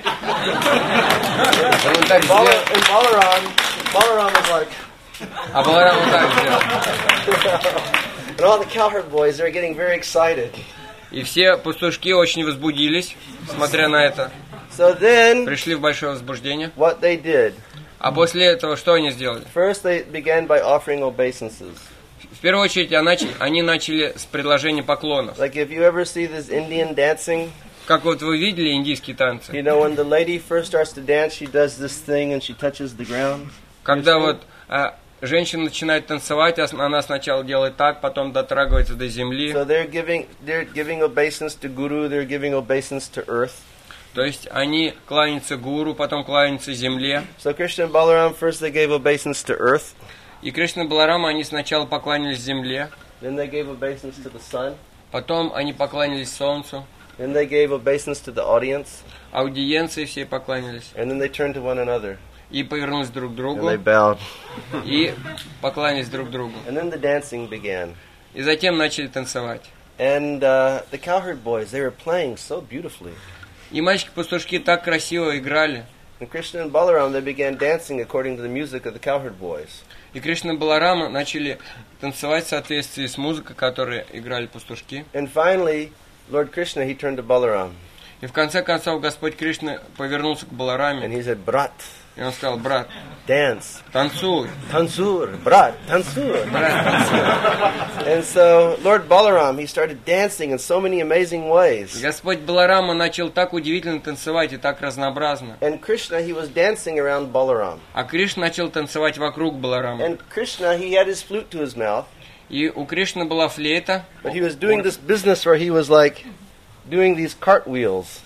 Он так Bala, сделал, and Balaram, Balaram was like, а Баларам вот так сделал. and all the cowherd boys, they're getting very excited. И все пастушки очень возбудились, смотря на это. So then, Пришли в большое возбуждение. what they did, А после этого что они сделали? first they began by offering obeisances. В первую очередь они начали, они начали с предложения поклонов. Like if you ever see this Indian dancing, Как вот вы видели индийские танцы? you know, when the lady first starts to dance, she does this thing and she touches the ground. Когда вот а, женщина начинает танцевать, а она сначала делает так, потом дотрагивается до земли. So they're giving they're giving obeisance to Guru, they're giving obeisance to earth. То есть они кланяются гуру, потом кланяются земле. So Krishna and Balaram, first they gave obeisance to earth, И Кришна и Баларама, они сначала покланялись земле, then they gave obeisance to the sun, потом они покланялись солнцу, then they gave obeisance to the audience, аудиенции все покланялись, and then they turned to one another, и повернулись друг к and другу, they bowed. и покланялись друг другу. And then the dancing began. И затем начали танцевать. And uh, the cowherd boys, they were playing so beautifully. И мальчики-пастушки так красиво играли. And Krishna and Balaram, they began dancing according to the music of the cowherd boys. И Кришна и Баларама начали танцевать в соответствии с музыкой, которую играли пастушки. And finally, Lord Krishna, he turned to Balaram, И в конце концов Господь Кришна повернулся к and Балараме, he said, Brat, и он сказал: брат, dance. танцуй, Tansur, Brat, Tansur. брат, танцуй. And so Lord Balaram, he started dancing in so many amazing И ways. Господь Баларама начал так удивительно танцевать и так разнообразно. And Krishna, he was dancing around Balaram. А Кришна начал танцевать вокруг Баларама. And Krishna, he had his flute to his mouth, И у Кришны была флейта, but he was doing this business where he was like doing these cartwheels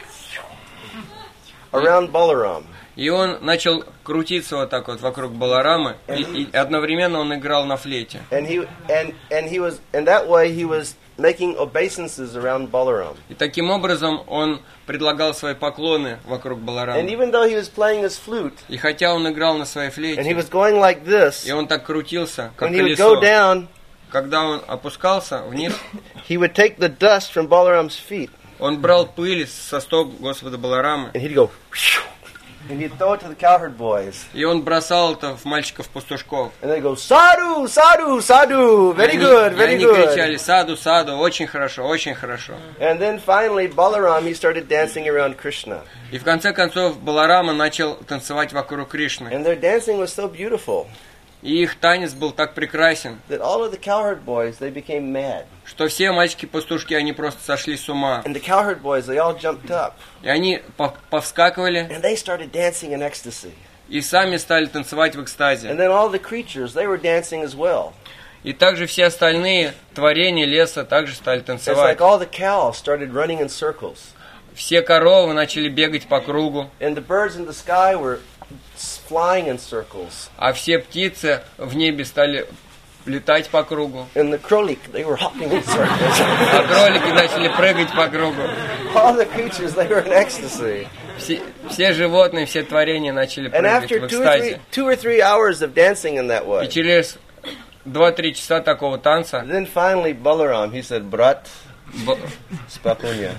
around Balaram. и он начал крутиться вот так вот вокруг Баларамы, и, и одновременно он играл на флейте. And he and and he was and that way he was making obeisances around Balaram. И таким образом он предлагал свои поклоны вокруг And Баларамы. even though he was playing his flute И хотя он играл на своей and he флейте, was going like this, и он так крутился, как when he would go колесо, down, когда он опускался вниз, he would take the dust from Balaram's feet он брал пыль со стоп Господа Баларамы, and he'd go and he'd throw it to the cowherd boys. и он бросал это в мальчиков-пастушков. And they'd go, Sadhu, Sadhu, Sadhu, И very они, good, и very они good. кричали: саду, саду, очень хорошо, очень хорошо. And then finally Balaram, he started dancing around Krishna. И в конце концов Баларама начал танцевать вокруг Кришны. And their dancing was so beautiful И их танец был так прекрасен, that all of the cowherd boys, they became mad. что все мальчики-пастушки, они просто сошли с ума. And the cowherd boys, they all jumped up. И они пов- повскакивали And they started dancing in ecstasy. и сами стали танцевать в And экстазе. then all the creatures, they were dancing as well. И также все остальные творения леса также стали It's танцевать. like all the cows started running in circles. Все коровы начали бегать по кругу, And the birds in the sky were flying in circles. а все птицы в небе стали летать по кругу, And the krolik, they were hopping in circles. а кролики начали прыгать по кругу. All the creatures, they were in ecstasy. Все, все животные, все творения начали And прыгать after в two or, three, экстазе. two or three hours of dancing in that И way, через два-три часа такого танца then finally Balaram, he said, Brat, Б- spakunya.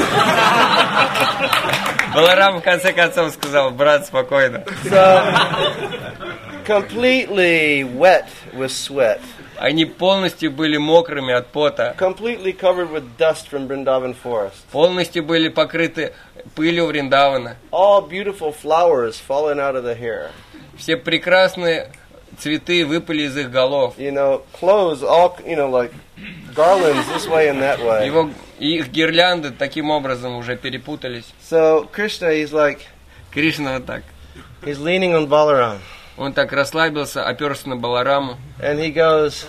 Баларам в конце концов сказал: брат, спокойно. So, completely wet with sweat, Они полностью были мокрыми от пота, completely covered with dust from Vrindavan forest. полностью были покрыты пылью Вриндавана. All beautiful flowers falling out of the hair. Все прекрасные цветы выпали из их голов. You know, clothes all, you know, like garlands this way and that way. Его, и их гирлянды таким образом уже перепутались. So Krishna, he's like, Кришна вот так. he's leaning on Balaram. Он так расслабился, оперся на Балараму. And he goes,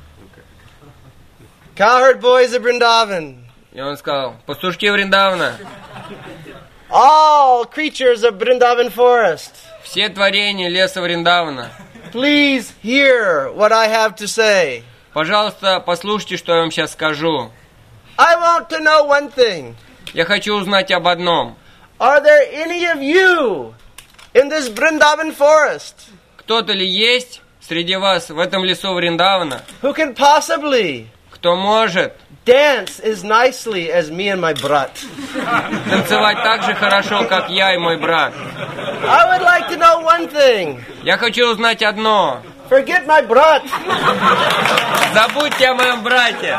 Cowherd boys of Vrindavan, И он сказал: пастушки Вриндавана, all creatures of Vrindavan forest, все творения леса Вриндавана, please hear what I have to say. пожалуйста, послушайте, что я вам сейчас скажу. I want to know one thing. Я хочу узнать об одном. Are there any of you in this Vrindavan forest Кто-то ли есть среди вас в этом лесу Вриндавана, who can possibly кто может dance as nicely as me and my brat? танцевать так же хорошо, как я и мой брат? I would like to know one thing. Я хочу узнать одно. Forget my brat. Забудьте о моем брате.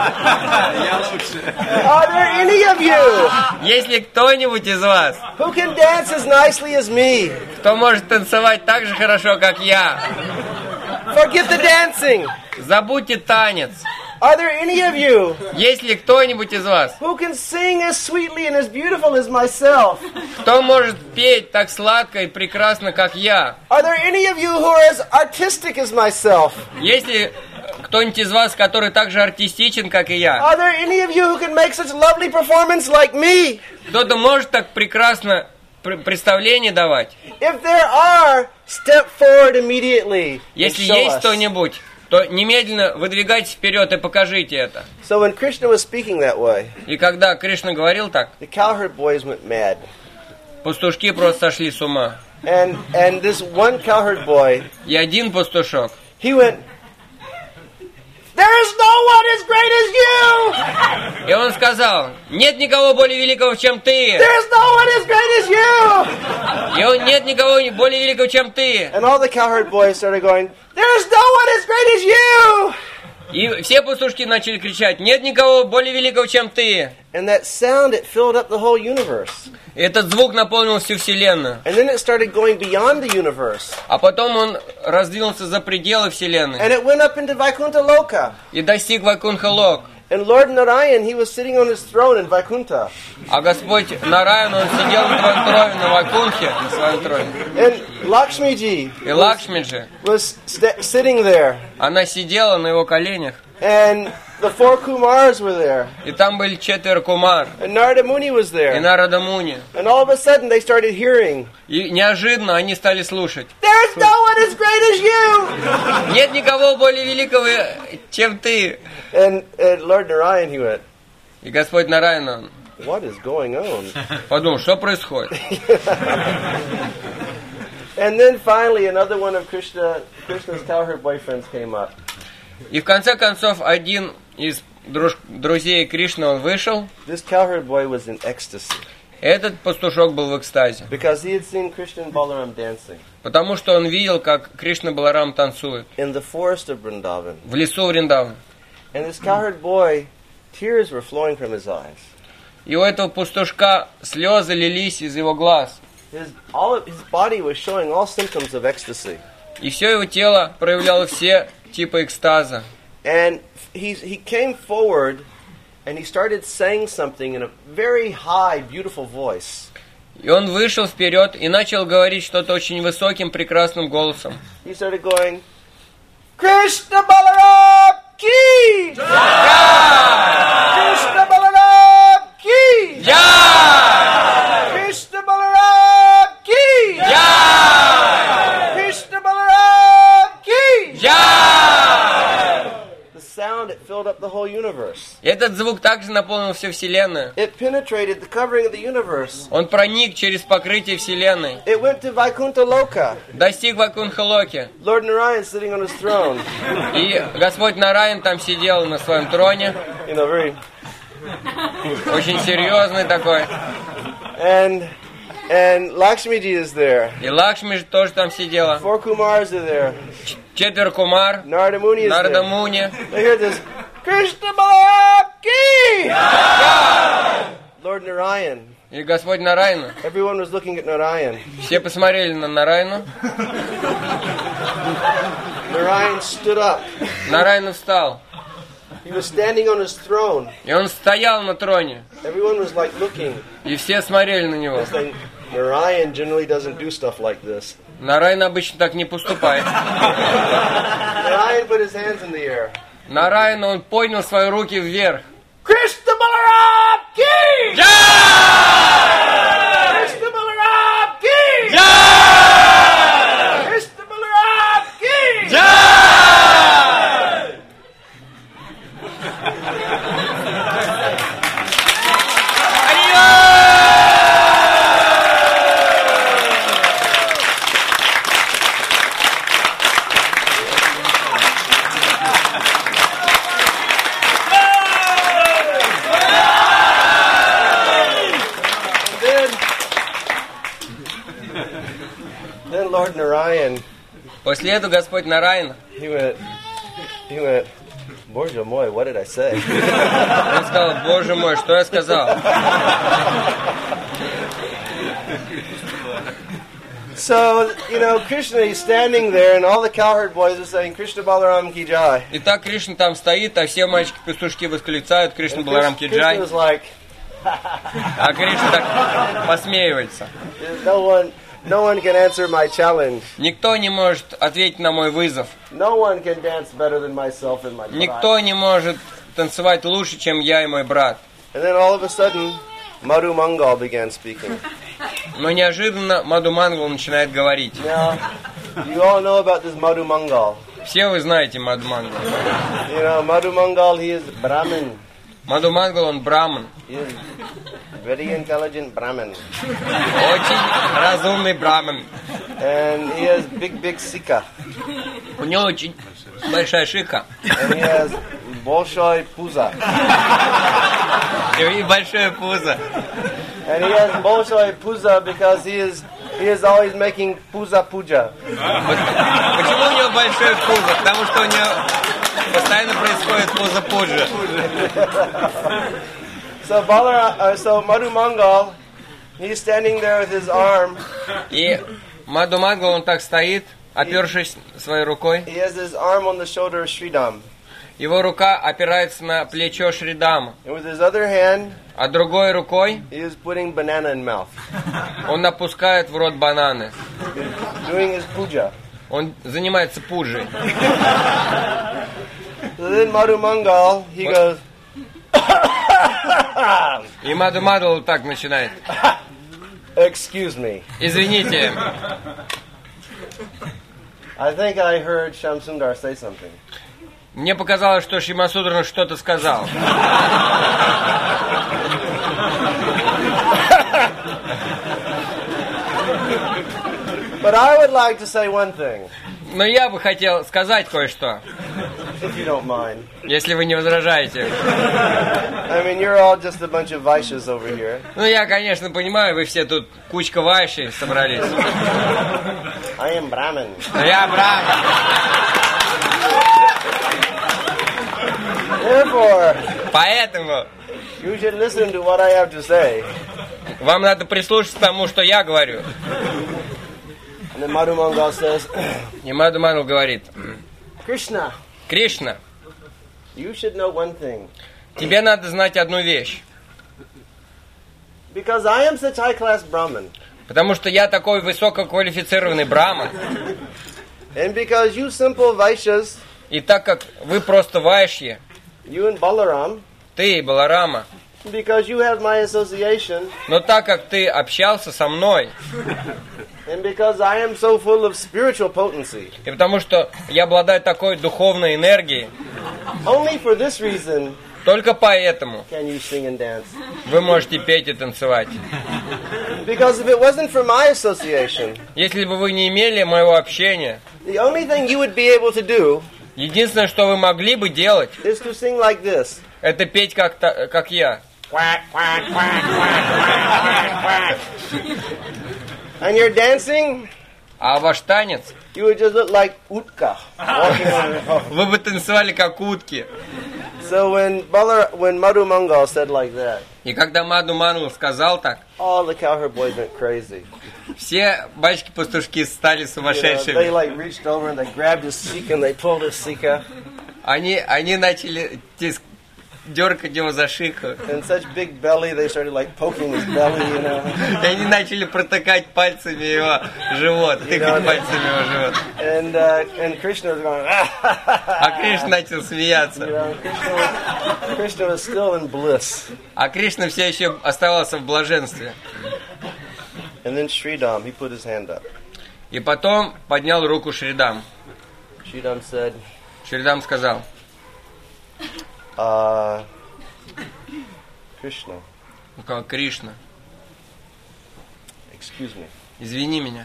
Are there any of you Есть ли кто-нибудь из вас, who can dance as nicely as me? кто может танцевать так же хорошо, как я? Forget the dancing. Забудьте танец. Are there any of you Есть ли кто-нибудь из вас, who can sing as sweetly and as beautiful as myself? кто может петь так сладко и прекрасно, как я? Are there any of you who are as artistic as myself? Есть ли кто-нибудь из вас, который так же артистичен, как и я? Are there any of you who can make such lovely performance like me? Кто-то может так прекрасно пр- представление давать? If there are, step forward immediately and Если show есть us. кто-нибудь, то немедленно выдвигайтесь вперед и покажите это. So when Krishna was speaking that way, И когда Кришна говорил так, the cowherd boys went mad. пастушки просто сошли с ума. And and this one cowherd boy, И один пастушок, he went, there is no one as great as you! и он сказал, нет никого более великого, чем ты. There is no one as great as you! И он, нет никого более великого, чем ты. And all the cowherd boys started going, there is no one as great as you! И все пастушки начали кричать, нет никого более великого, чем ты. And that sound, it filled up the whole universe. И этот звук наполнил всю вселенную. And then it started going beyond the universe. А потом он раздвинулся за пределы вселенной And it went up into Vaikuntha Loka. и достиг Вайкунха-лок. And Lord Narayan, he was sitting on his throne in Vaikuntha. А Господь Нараян, он сидел на своем троне, на Вайкунхе, на своем троне. And Lakshmiji И Лакшмиджи, was st- sitting there. она сидела на его коленях. And the four Kumars were there. И там были четверо кумар. And Narada Muni was И there. Нарада Муни. And all of a sudden they started hearing, И неожиданно они стали слушать. there's no one as great as you! Нет никого более великого, чем ты. And, and Lord Narayan, he went, И Господь Нараян, он what is going on? подумал, что происходит? And then finally another one of Krishna, Krishna's cowherd boyfriends came up. И в конце концов один из друж- друзей Кришны, он вышел. This cowherd boy was in ecstasy Этот пастушок был в экстазе. because he had seen Krishna and Balaram dancing Потому что он видел, как Кришна Баларам танцует in the forest of Vrindavan. в лесу Вриндавана. And this cowherd boy, tears were flowing from his eyes. И у этого пастушка слезы лились из его глаз. His, all of, his body was showing all symptoms of ecstasy. И все его тело проявляло все типы экстаза. And he, he came forward and he started saying something in a very high, beautiful voice. И он вышел вперед и начал говорить что-то очень высоким, прекрасным голосом. He started going, Krishna Balaram ki! Krishna Balaram ki! Krishna Balaram ki! Krishna Balaram ki! The sound, it filled up the whole universe. И этот звук также наполнил всю Вселенную. It penetrated the covering of the universe. Он проник через покрытие Вселенной. It went to Vaikuntha Loka. Достиг Вайкунха-локи. Lord Narayan sitting on his throne. И Господь Нараян там сидел на своем троне. You know, very... Очень серьезный такой. And and Lakshmiji is there. И Лакшми же тоже там сидела. Four Kumars are there. Четверо кумар. Narada Muni is Нарада there. Муни. They hear this, Krishna Balaram ki! Lord Narayan. И Господь Нараян. Everyone was looking at Narayan. Все посмотрели на Нараяну. Narayan stood up. Нараян встал. He was standing on his throne. И он стоял на троне. Everyone was like looking. И все смотрели на него. Saying, Narayan generally doesn't do stuff like this. Нараян обычно так не поступает. Narayan put his hands in the air. Нараян, он поднял свои руки вверх. Krishna Balaram ki! Krishna Balaram ki! Krishna Balaram ki! Then Lord Narayan, После этого Господь Нараян, he went, he went, Borja Moy, what did I say? он сказал, Боже мой, что я сказал? So, you know, Krishna, he's standing there, and all the cowherd boys are saying, Krishna Balaram ki jai. Итак, Кришна там стоит, а все мальчики-пастушки восклицают, Кришна And Баларам Krishna Киджай. was like, А Кришна так посмеивается. no one, No one can answer my challenge. Никто не может ответить на мой вызов. No one can dance better than myself and my Никто bride. не может танцевать лучше, чем я и мой брат. And then all of a sudden, Madhu Mangal began speaking. Но неожиданно Мадху Мангал начинает говорить. Now, you all know about this Madhu Mangal. Все вы знаете Мадху Мангал. You know, Madhu Mangal, he is Brahmin. Мадху Мангал, он браман. He is very intelligent Brahmin. Очень разумный браман. And he has big, big sikha. У него очень большая шика. And he has bolshoi puza. И большое пузо. And he has bolshoi puza because he is he is always making puza puja. Почему у него большое пузо? Потому что у него постоянно происходит пузо-пуджа. So Balara, uh, so Madhu Mangal, he's standing there with his arm. И Мадху Мангал, он так стоит, опершись своей рукой. He has his arm on the shoulder of Sridham. Его рука опирается на плечо Шридама, And with his other hand, а другой рукой he is putting banana in mouth, он опускает в рот бананы. doing his puja. Он занимается пуджей. So then Madhu Mangal, he goes, И Мадху Мангал так начинает. excuse me. Извините, I think I heard Shamsundar say something. мне показалось, что Шимасудрана что-то сказал. But I would like to say one thing, Но я бы хотел сказать кое-что, if you don't mind. если вы не возражаете. I mean, you're all just a bunch of Vaishyas over here. Ну, я, конечно, понимаю, вы все тут кучка вайшей собрались. I am Brahmin. Но я браман. Therefore, Поэтому you should listen to what I have to say. вам надо прислушаться к тому, что я говорю. And then Madhu Mangal says, И Мадху Мангал говорит: Krishna, Кришна, you should know one thing. тебе надо знать одну вещь. Because I am such high-class Brahmin, Потому что я такой высококвалифицированный браман. and because you simple Vaishyas, И так как вы просто вайшьи, you and Balaram, ты и Баларама, because you have my association, но так как ты общался со мной, and because I am so full of spiritual potency, и потому что я обладаю такой духовной энергией, only for this reason только поэтому can you sing and dance. вы можете петь и танцевать. Because if it wasn't for my association, Если бы вы не имели моего общения, the only thing you would be able to do единственное, что вы могли бы делать, is to sing like this. это петь как, та- как я. And you're dancing, А ваш танец, you would just look like Utka walking on the road. вы бы танцевали как утки. So when Balar, when Madhu Mangal said like that, И когда Мадху Мангал сказал так, all the cowherd boys went crazy. все батюшки-пастушки стали You know, they сумасшедшими. like reached over and they grabbed his sikha and they pulled his sikha. Они, они начали тиск- дергать его за шику. And such big belly, they started like poking his belly, you know. И они начали протыкать пальцами его живот, тыкать пальцами его живот. And uh, and Krishna was going, А Кришна начал you смеяться. know, Krishna was, Krishna was still in bliss. А Кришна все еще оставался в блаженстве. And then Sridham, he put his hand up. И потом поднял руку Шридам. Sridham said, Шридам сказал: uh, Krishna, он сказал, Кришна, excuse me, извини меня.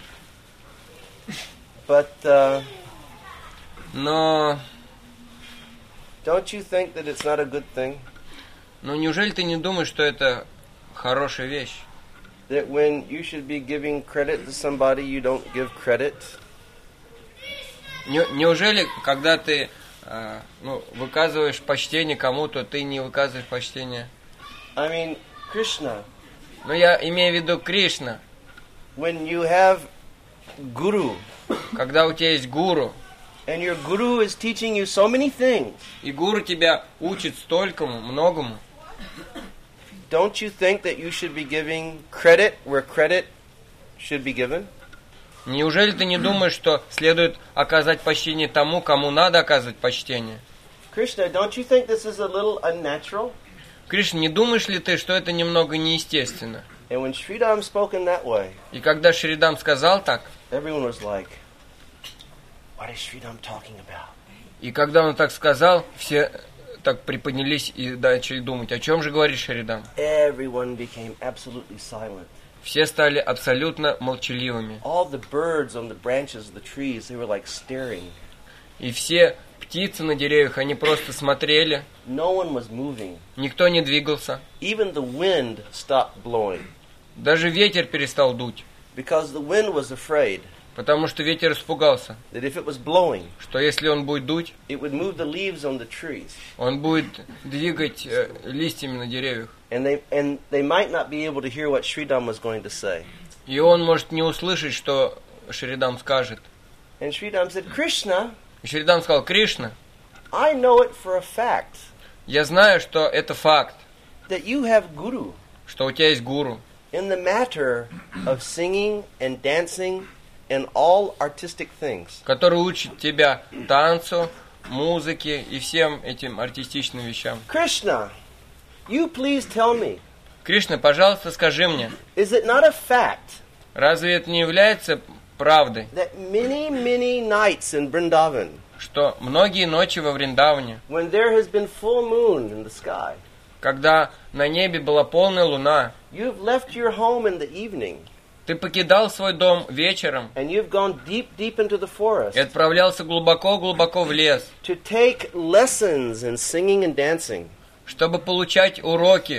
but uh, Но, don't you think that it's not a good thing ну неужели ты не думаешь, что это хорошая вещь? that when you should be giving credit to somebody, you don't give credit? Не- неужели, когда ты э, ну, выказываешь почтение кому-то, ты не выказываешь почтение? I mean, Krishna, Ну, я имею в виду Кришна. when you have guru, Когда у тебя есть гуру, and your guru is teaching you so many things, и гуру тебя учит столькому, многому, don't you think that you should be giving credit where credit should be given? Неужели ты не думаешь, что следует оказать почтение тому, кому надо оказывать почтение? Krishna, don't you think this is a little unnatural? Кришна, не думаешь ли ты, что это немного неестественно? And when Sridham spoke in that way, И когда Шридам сказал так, everyone was like, what is Sridham talking about? и когда он так сказал, все так приподнялись и начали думать, о чем же говорит Шридам? Everyone became absolutely silent. Все стали абсолютно молчаливыми. All the birds on the branches of the trees, they were like staring. И все птицы на деревьях, они просто смотрели. No one was moving. Никто не двигался. Even the wind stopped blowing. Даже ветер перестал дуть. Because the wind was afraid Потому что ветер испугался, that if it was blowing, что если он будет дуть, it would move the leaves on the trees. он будет двигать э, листьями на деревьях. And they and they might not be able to hear what Sridham was going to say. И он может не услышать, что Шридам скажет. And Sridham said, Krishna, И Шридам сказал, Кришна, I know it for a fact я знаю, что это факт, that you have guru что у тебя есть гуру, in the matter of singing and dancing and all artistic things. который учит тебя танцу, музыке и всем этим артистичным вещам. Krishna, you please tell me, Кришна, пожалуйста, скажи мне, is it not a fact разве это не является правдой, that many, many nights in Vrindavan, что многие ночи во Вриндаване, when there has been full moon in the sky, когда на небе была полная луна, you've left your home in the evening ты покидал свой дом вечером and you've gone deep, deep into the и forest отправлялся глубоко-глубоко в лес, to take lessons in singing and dancing чтобы получать уроки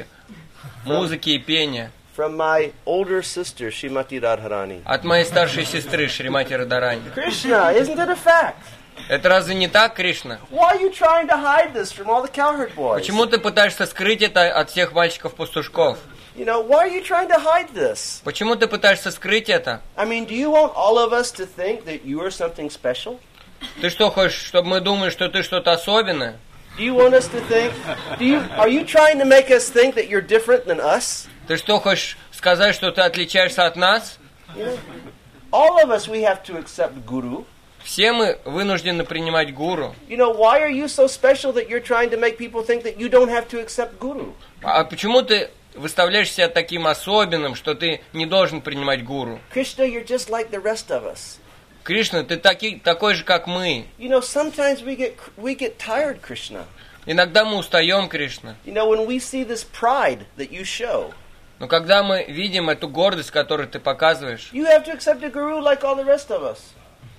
музыки и пения from my older sister, Srimati Radharani. от моей старшей сестры Шримати Радарани. Krishna, isn't it a fact? Это разве не так, Кришна? Why are you trying to hide this from all the cowherd boys? Почему ты пытаешься скрыть это от всех мальчиков-пастушков? You know, why are you trying to hide this? Почему ты пытаешься скрыть это? I mean, do you want all of us to think that you are something special? Ты что, хочешь, чтобы мы думали, что ты что-то особенное? Do you want us to think? Do you are you trying to make us think that you're different than us? Ты что, хочешь сказать, что ты отличаешься от нас? You know, all of us we have to accept guru. Все мы вынуждены принимать гуру. You know, why are you so special that you're trying to make people think that you don't have to accept guru? А почему ты выставляешь себя таким особенным, что ты не должен принимать гуру? Krishna, you're just like the rest of us. Кришна, ты таки, такой же, как мы. You know, sometimes we get we get tired, Krishna. Иногда мы устаем, Кришна. You know, when we see this pride that you show, Но когда мы видим эту гордость, которую ты показываешь, you have to accept a guru like all the rest of us.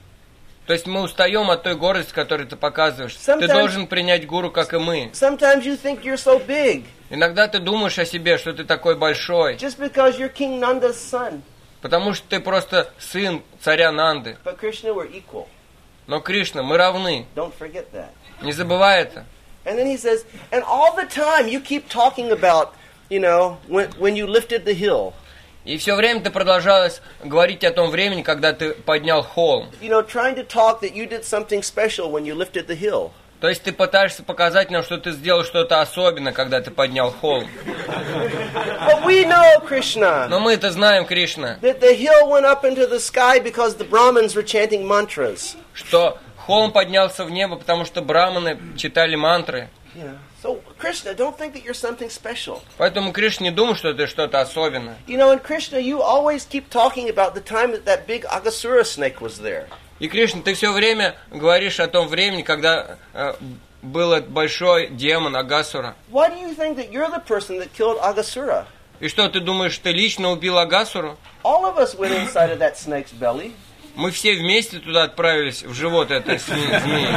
то есть мы устаем от той гордости, которую ты показываешь. Sometimes- Ты должен принять гуру, как и мы. Sometimes you think you're so big Иногда ты думаешь о себе, что ты такой большой, just because you're King Nanda's son. потому что ты просто сын царя Нанды. But Krishna, we're equal. Но, Кришна, мы равны. Don't forget that. Не забывай это. And then he says, and all the time you keep talking about, you know, when when you lifted the hill. И все время ты продолжалась говорить о том времени, когда ты поднял холм. You know, trying to talk that you did something special when you lifted the hill. То есть ты пытаешься показать нам, что ты сделал что-то особенное, когда ты поднял холм. But we know, Krishna, Но мы это знаем, Кришна, that the hill went up into the sky because the Brahmins were chanting mantras. что холм поднялся в небо, потому что браманы читали мантры. You know, so Krishna, don't think that you're something special. Поэтому, Кришна, не думай, что ты что-то особенное. You know, and Krishna, you always keep talking about the time that that big Agasura snake was there. И, Кришна, ты все время говоришь о том времени, когда э, был этот большой демон Агасура. Why do you think that you're the person that killed Agasura? И что, ты думаешь, ты лично убил Агасуру? All of us went inside of that snake's belly. Мы все вместе туда отправились, в живот этой сме- змеи.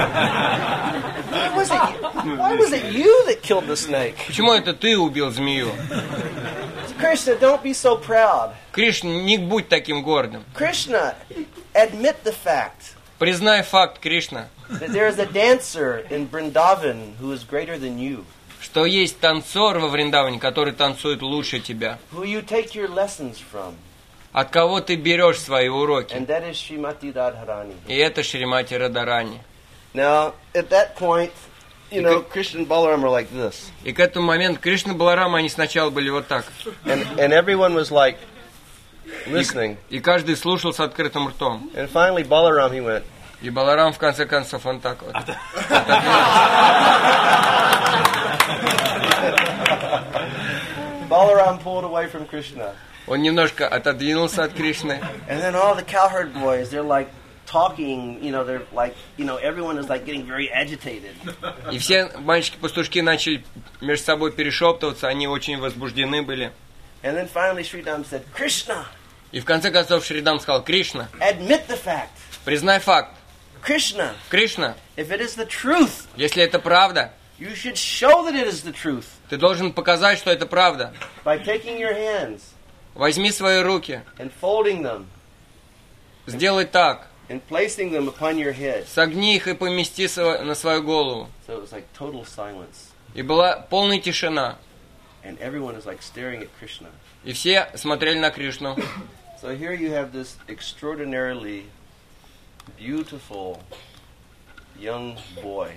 Why was it, why was it you that killed the snake? Почему это ты убил змею? Krishna, don't be so proud. Кришна, не будь таким гордым. Krishna, admit the fact Признай факт, Кришна, that there is a dancer in Vrindavan who is greater than you, что есть танцор во Вриндаване, который танцует лучше тебя. who you take your lessons from, От кого ты берешь свои уроки? and that is Srimati Radharani. И это Шримати Радарани. Now, at that point, you know, Krishna and Balaram are like this. И к этому моменту Кришна и Баларама, они сначала были вот так. And, and everyone was like, listening. И каждый слушал с открытым ртом. And finally, Balaram, he went. И Баларам, в конце концов, он так вот. Balaram pulled away from Krishna. Он немножко отодвинулся от Кришны. And then all the cowherd boys, they're like talking, you know, they're like, you know, everyone is like getting very agitated. И все мальчики-пастушки начали между собой перешептываться, они очень возбуждены были. And then finally Sridham said, Krishna, И в конце концов Шридам сказал: Кришна, admit the fact. признай факт. Krishna, Кришна, if it is the truth, если это правда, you should show that it is the truth ты должен показать, что это правда. by taking your hands Возьми свои руки, and folding them сделай так, and placing them upon your head. согни их и помести сво- на свою голову. So it was like total silence. И была полная тишина. And everyone is like staring at Krishna. И все смотрели на Кришну. So here you have this extraordinarily beautiful young boy.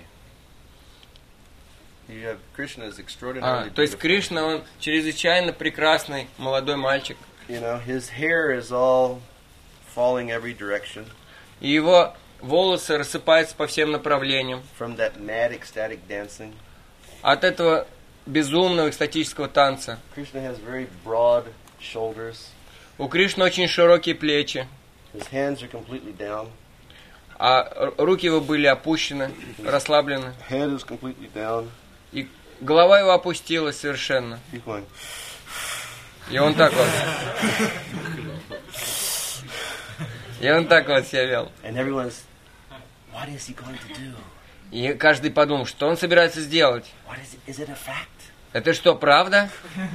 You have Krishna is extraordinarily А, то есть beautiful. Кришна, он чрезвычайно прекрасный молодой мальчик. You know, his hair is all falling every direction И его волосы рассыпаются по всем направлениям. from that mad ecstatic dancing. От этого безумного экстатического танца. Krishna has very broad shoulders. У Кришны очень широкие плечи, His hands are completely down. а р- руки его были опущены, расслаблены. Head is completely down. И голова его опустилась совершенно. Keep going. И он так вот. И он так вот себя вел. And everyone's, what is he going to do? И каждый подумал, что он собирается сделать. What is it? Is it a fact? Это что, правда?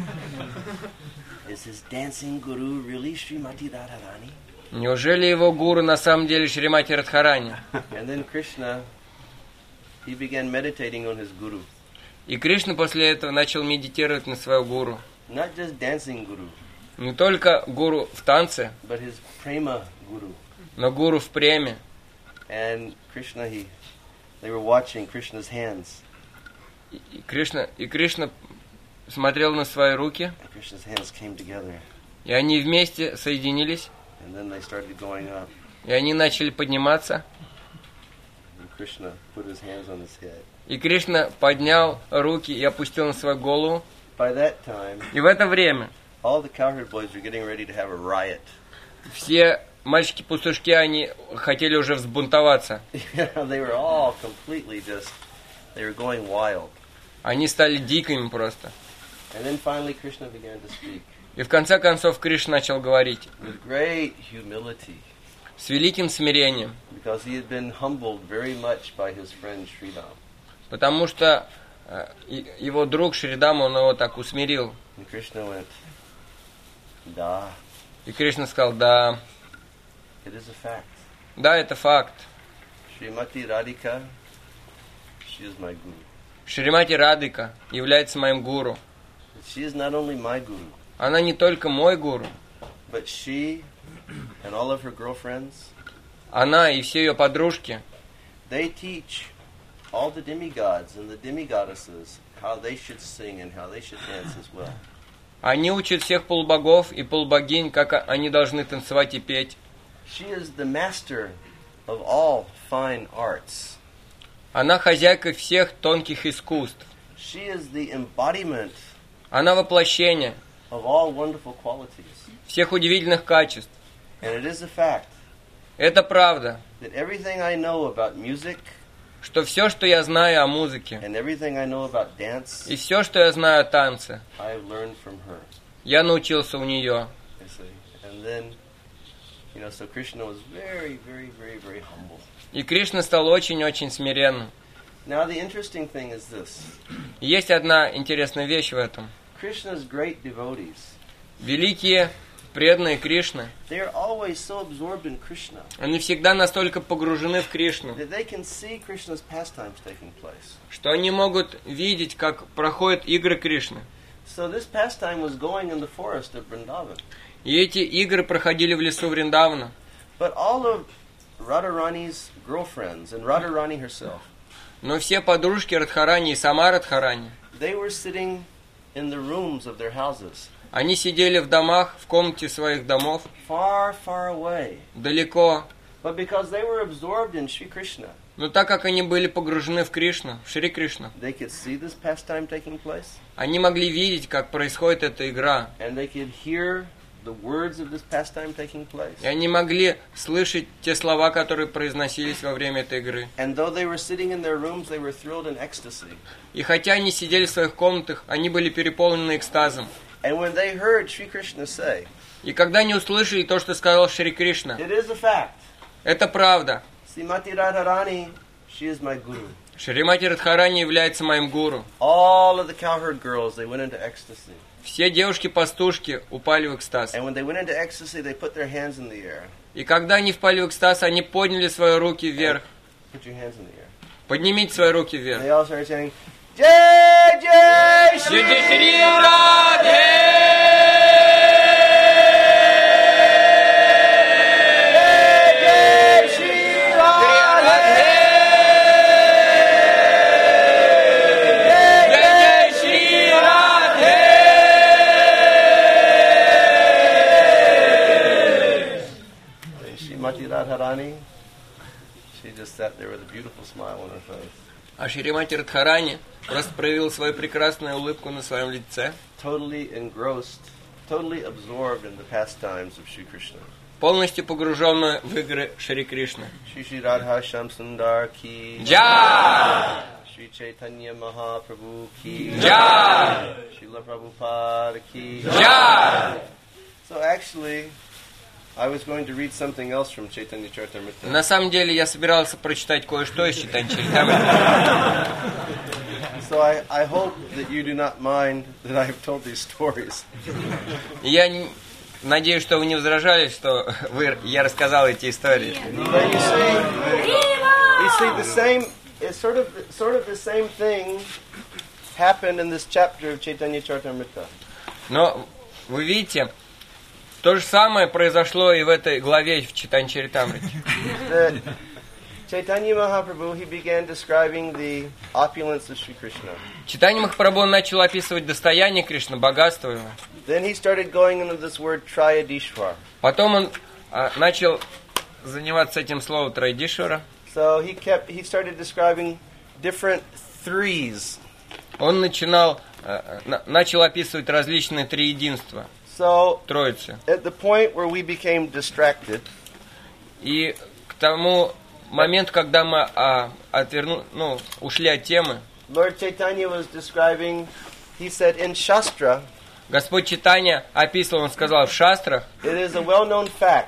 Is his dancing guru really Srimati Radharani? Неужели его гуру на самом деле Шримати Радхарани? And then Krishna, he began meditating on his guru. И Кришна после этого начал медитировать на своего гуру. Not just dancing guru, Не только гуру в танце, but his prema guru. но гуру в преме. And Krishna, he, they were watching Krishna's hands. И и Кришна, и Кришна смотрел на свои руки, And Krishna's hands came together. и они вместе соединились, And then they started going up. и они начали подниматься. And Krishna put his hands on his head. И Кришна поднял руки и опустил на свою голову. By that time, И в это время all the cowherd boys were getting ready to have a riot. все мальчики-пастушки, они хотели уже взбунтоваться. They were all completely just, they were going wild. Они стали дикими просто. And then finally Krishna began to speak И в конце концов Кришна начал говорить with great humility, с великим смирением, because he had been humbled very much by his friend Sridham. потому что э, и- его друг Шридам, он его так усмирил. And Krishna went, Da, И Кришна сказал: да, it is a fact. да, это факт. Srimati Radhika, she is my guru. Шримати Радхика является моим гуру. She is not only my guru, Она не только мой гуру, but she and all of her girlfriends, она и все ее подружки, they teach all the demigods and the demigoddesses how they should sing and how they should dance as well. они учат всех полубогов и полубогинь, как они должны танцевать и петь. She is the master of all fine arts. Она хозяйка всех тонких искусств. She is the embodiment Она воплощение of all wonderful qualities. всех удивительных качеств. And it is a fact Это правда, that everything I know about music что все, что я знаю о музыке, and everything I know about dance, и все, что я знаю о танце, I have learned from her. я научился у нее. You see. And then, you know, so Krishna was very, very, very, very humble. И Кришна стал очень-очень смиренным. Now the interesting thing is this. И есть одна интересная вещь в этом. Krishna's great devotees, Великие преданные Кришны, they are always so absorbed in Krishna они всегда настолько погружены в Кришну, that they can see Krishna's pastimes taking place. что они могут видеть, как проходят игры Кришны. So this pastime was going in the forest of Vrindavan. И эти игры проходили в лесу Вриндавана. But all of Radharani's girlfriends and Radharani herself, Но все подружки Радхарани и сама Радхарани, they were sitting in the rooms of their houses. Они сидели в домах, в комнате своих домов, far, far away. далеко. But because they were absorbed in Sri Krishna, Но так как они были погружены в Кришну, в Шри Кришну, they could see this pastime taking place, они могли видеть, как происходит эта игра. and they could hear the words of this pastime taking place. И они могли слышать те слова, которые произносились во время этой игры. And though they were sitting in their rooms, they were thrilled in ecstasy. И хотя они сидели в своих комнатах, они были переполнены экстазом. And when they heard Sri Krishna say, И когда они услышали то, что сказал Шри Кришна, it is a fact, это правда. Srimati Radharani, she is my guru. Шримати Радхарани является моим гуру. All of the cowherd girls, they went into ecstasy. Все девушки-пастушки упали в экстаз. And when they went into ecstasy, they put their hands in the air. И когда они впали в экстаз, они подняли свои руки вверх. Put your hands in the air. Поднимите свои руки вверх. They all started saying, Jai Jai Shri Jai Shri Radhe! Radharani, she just sat there with a beautiful smile on her face. А Шримати Радхарани просто проявила свою прекрасную улыбку на своем лице, Totally engrossed, totally absorbed in the pastimes of Shri Krishna. полностью погруженная в игры Шри Кришны. Shri Shri Radha Shyam Sundar ki Jai! Shri Chaitanya Mahaprabhu ki Jai! Srila Prabhupada ki Jai! So actually, I was going to read something else from Chaitanya Charitamrita. На самом деле я собирался прочитать кое-что из Чайтанья Чаритамриты. So I, I hope that you do not mind that I have told these stories. И я не- надеюсь, что вы не возражали, что вы, я рассказал эти истории. But you see, you see the same, it's sort of, sort of the same thing happened in this chapter of Chaitanya Charitamrita. Но вы видите, то же самое произошло и в этой главе в Чайтанья Чаритамрите. That Chaitanya Mahaprabhu, he began describing the opulence of Sri Krishna. Чайтанья Махапрабху начал описывать достояние Кришны, богатство его. Then he started going into this word Trayadishwar. Потом он а, начал заниматься этим словом Трайдишвара. So he kept, he started describing different threes. Он начинал, а, на- начал описывать различные триединства, So Троицы. at the point where we became distracted, И к тому моменту, когда мы а, отверну, ну, ушли от темы, Lord Chaitanya was describing, he said, in Shastra, Господь Чайтанья описывал, он сказал, в шастрах it is a well-known fact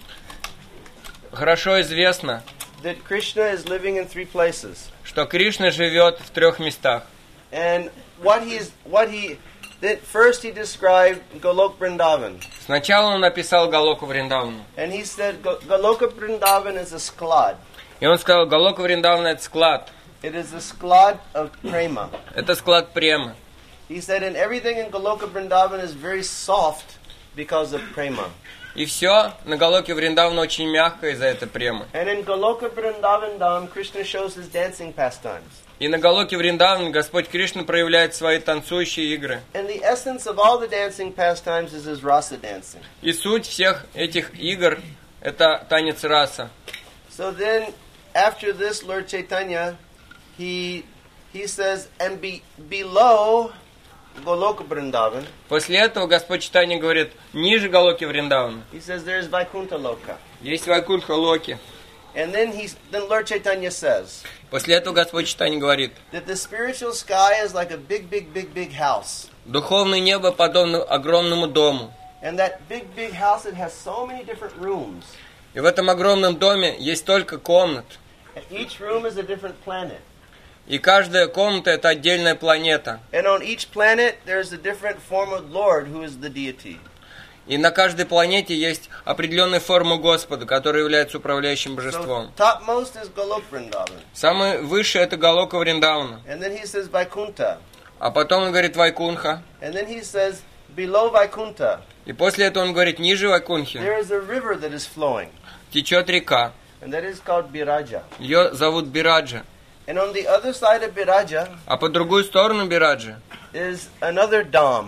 хорошо известно, that Krishna is living in three places. что Кришна живет в трех местах. And what he's, what he, that first he described Golok Vrindavan. Сначала он описал Галоку Вриндавану. And he said Go- Goloka Vrindavan is a sklad. И он сказал, Галока Вриндавана это склад. It is a sklad of prema. Это склад премы. He said, and everything in Goloka Vrindavan is very soft because of prema. И все на Галоке Вриндавана очень мягко из-за этой премы. And in Goloka Vrindavan Dham, Krishna shows his dancing pastimes. И на Галоке Вриндавана Господь Кришна проявляет свои танцующие игры. And the essence of all the dancing pastimes is his rasa dancing. И суть всех этих игр – это танец раса. So then, after this, Lord Chaitanya, he he says, and be, below Goloka Vrindavan, После этого Господь Чайтанья говорит, ниже Галоки Вриндавана he says there is Vaikuntha Loka. есть Вайкунтха Локи. And then he, then Lord Chaitanya says После этого Господь Чайтанья говорит, that the spiritual sky is like a big, big, big, big house. духовное небо подобно огромному дому. And that big, big house, it has so many different rooms. И в этом огромном доме есть столько комнат. And each room is a different planet. И каждая комната – это отдельная планета. And on each planet, there's a different form of Lord, who is the deity. И на каждой планете есть определенная форма Господа, который является управляющим божеством. So topmost is Golok Vrindavan. Самый высший – это Галока Вриндавана. And then he says Vaikuntha. А потом он говорит Вайкунха. And then he says below Vaikuntha, И после этого он говорит, ниже Вайкунхи there is a river that is flowing. течет река. And that is called Biraja. Ее зовут Бираджа. And on the other side of Biraja А по другую сторону Бираджи is another Dham.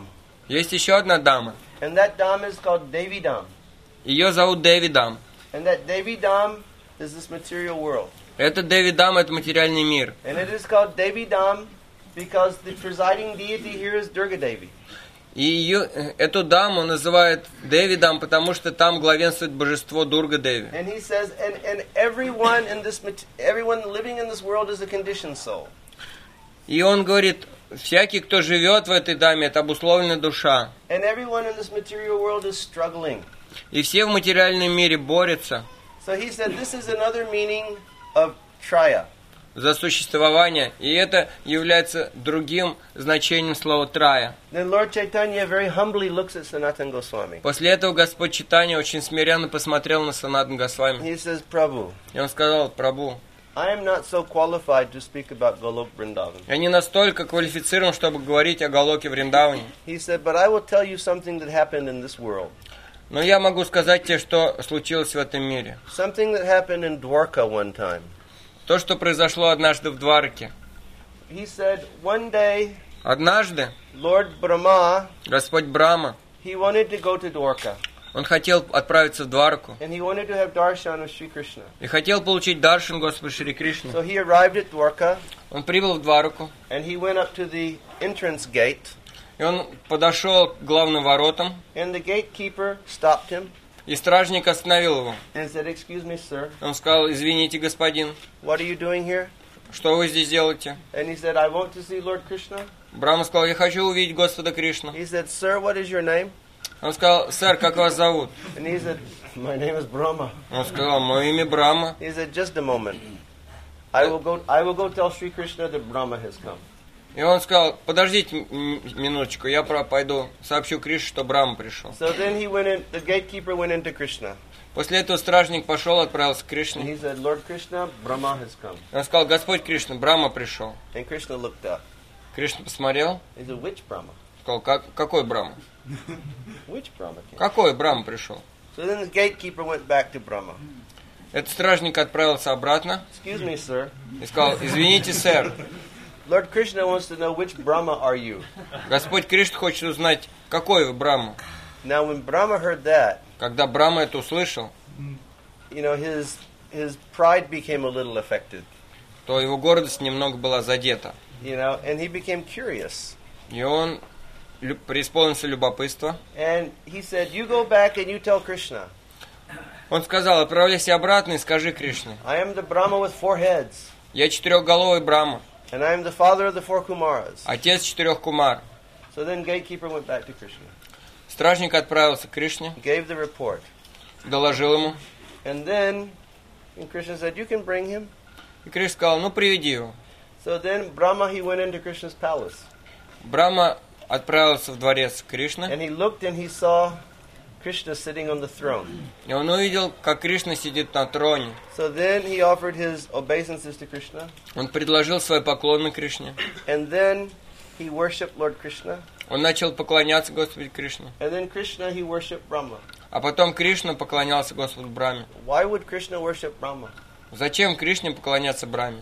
Есть еще одна дама. And that Dham is called Devi Dham. Ее зовут Деви Дам. And that Devi Dham is this material world. Это Деви Дам, это материальный мир. And it is called Devi Dham because the presiding deity here is Durga Devi. И ее, эту даму называют Деви Дам, потому что там главенствует божество Дурга Деви. And he says, and, and everyone in this, mat- everyone living in this world is a conditioned soul. И он говорит, всякий, кто живет в этой даме, это обусловленная душа. And everyone in this material world is struggling. И все в материальном мире борются So he said, this is another meaning of Traya. за существование, и это является другим значением слова «трая». Then Lord Chaitanya very humbly looks at Sanatana Goswami. После этого Господь Чайтанья очень смиренно посмотрел на Санатана Госвами. He says, Prabhu, И он сказал: «Прабху, I am not so qualified to speak about Golok Vrindavan. я не настолько квалифицирован, чтобы говорить о Галоке Вриндаване. He said, but I will tell you something that happened in this world. Но я могу сказать тебе, что случилось в этом мире. Something that happened in Dwarka one time. То, что произошло однажды в Двараке. He said, one day, Однажды Lord Brahma, Господь Брахма, he wanted to go to Dwarka. он хотел отправиться в Двараку. And he wanted to have darshan of Sri Krishna. И хотел получить даршан Господа Шри Кришны. So he arrived at Dwarka, Он прибыл в Двараку. and he went up to the entrance gate. И он подошел к главным воротам. And the gatekeeper stopped him И стражник остановил его. and said, excuse me, sir, Он сказал: «Извините, господин, what are you doing here? что вы здесь делаете?» And he said, I want to see Lord Krishna. Брахма сказал: «Я хочу увидеть Господа Кришну». He said, sir, what is your name? Он сказал: «Сэр, как вас зовут?» And he said, my name is Brahma. Он сказал: «Мое имя Брахма». He said, just a moment. I will go I will go tell Sri Krishna that Brahma has come. И он сказал: «Подождите м- минуточку, я про- пойду сообщу Кришне, что Брахма пришел». So then he went in, the gatekeeper went into Krishna. После этого стражник пошел, отправился к And Кришне. he said, Lord Krishna, Brahma has come. И он сказал: «Господь Кришна, Брахма пришел». And Krishna looked up. Кришна посмотрел, He said, which Brahma? сказал: как, «Какой Брахма? Which Brahma came? Какой Брахма пришел?» So then the gatekeeper went back to Brahma. Этот стражник отправился обратно Excuse me, sir. и сказал: «Извините, сэр, Lord Krishna wants to know which Brahma are you. Господь Кришна хочет узнать, какой вы Брахма». Now when Brahma heard that, Когда Брахма это услышал, you know, his his pride became a little affected. то его гордость немного была задета. You know, and he became curious. И он лю- преисполнился любопытства. And he said, you go back and you tell Krishna, Он сказал: «Отправляйся обратно и скажи Кришне: I am the Brahma with four heads, я четырехголовый Брахма, and I am the father of the four Kumaras. отец четырех Кумар». So then gatekeeper went back to Krishna, Стражник отправился к Кришне, gave the report. доложил ему. And then and Krishna said, you can bring him. И Кришна сказал: «Ну, приведи его». So then Brahma, he went into Krishna's palace. Брахма отправился в дворец Кришны, And he looked and he saw Krishna sitting on the throne. и он увидел, как Кришна сидит на троне. So then he offered his obeisances to Krishna. Он предложил свои поклоны Кришне. And then he worshipped Lord Krishna. Он начал поклоняться Господу Кришне. And then Krishna, he worshipped Brahma. А потом Кришна поклонялся Господу Брахме. Why would Krishna worship Brahma? Зачем Кришне поклоняться Брахме?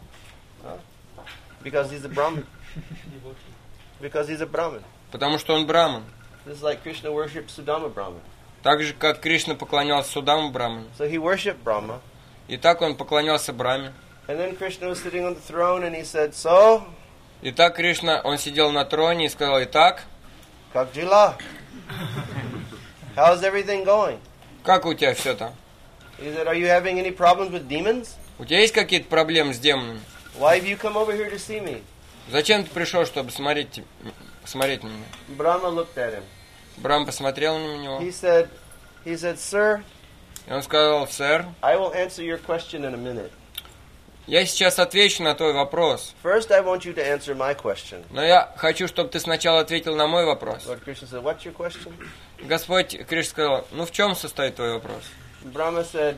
Because he's a Brahmin. Because he's a Brahmin. Потому что он Брахман. This is like Krishna worshipped Sudama Brahman. Так же, как Кришна поклонялся Судаму Брахману. So he worshipped Brahma. И так он поклонялся Брахме. And then Krishna was sitting on the throne and he said, so, И так Кришна, он сидел на троне и сказал: «Итак, как дела? How's everything going? как у тебя все там? He said, are you having any problems with demons? У тебя есть какие-то проблемы с демонами? Why have you come over here to see me? Зачем ты пришел, чтобы смотреть, те- смотреть на меня?» Brahma looked at him. Брахма посмотрел на него. He said, he said, sir, И он сказал: «Сэр, I will answer your question in a minute. я сейчас отвечу на твой вопрос. First, I want you to answer my question. Но я хочу, чтобы ты сначала ответил на мой вопрос». Lord Krishna said, what's your question? Господь Кришна сказал: «Ну, в чем состоит твой вопрос?» Brahma said,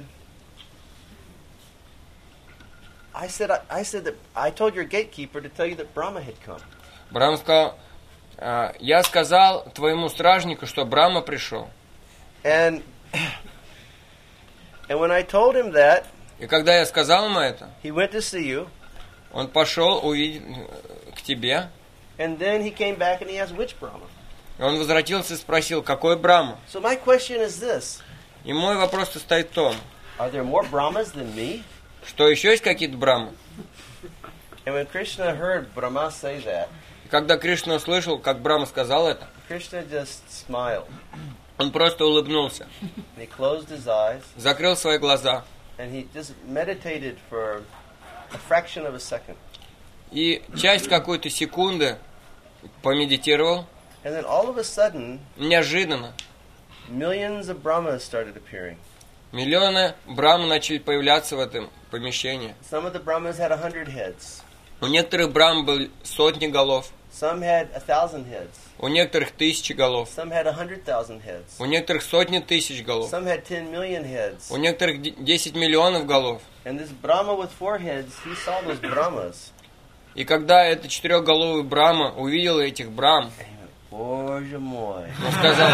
I said, I, I said that I told your gatekeeper to tell you that Brahma had come. Брахма сказал: «А, я сказал твоему стражнику, что Брахма пришел». And and when I told him that, И когда я сказал ему это, he went to see you, он пошел увидеть к тебе, and then he came back and he asked, which Brahma? Он возвратился и спросил, какой Брахма? So my question is this. И мой вопрос состоит в том, Are there more Brahmas than me? что еще есть какие-то Брахмы? And when Krishna heard Brahma say that, И когда Кришна услышал, как Брахма сказал это, Krishna just smiled. он просто улыбнулся, And he closed his eyes, закрыл свои глаза and he just meditated for a fraction of a second. и часть какой-то секунды помедитировал. And then all of a sudden, Неожиданно millions of Brahmas started appearing. миллионы Брахм начали появляться в этом помещении. Some of the Brahmas had a hundred heads. У некоторых Брахм были сотни голов, Some had a thousand heads. у некоторых тысячи голов, Some had a hundred thousand heads. у некоторых сотни тысяч голов, Some had ten million heads. у некоторых д- десять миллионов голов. And this Brahma with four heads, he saw those Brahmas. И когда этот четырехголовый Брахма увидел этих Брахм, And he went, Боже мой. он сказал,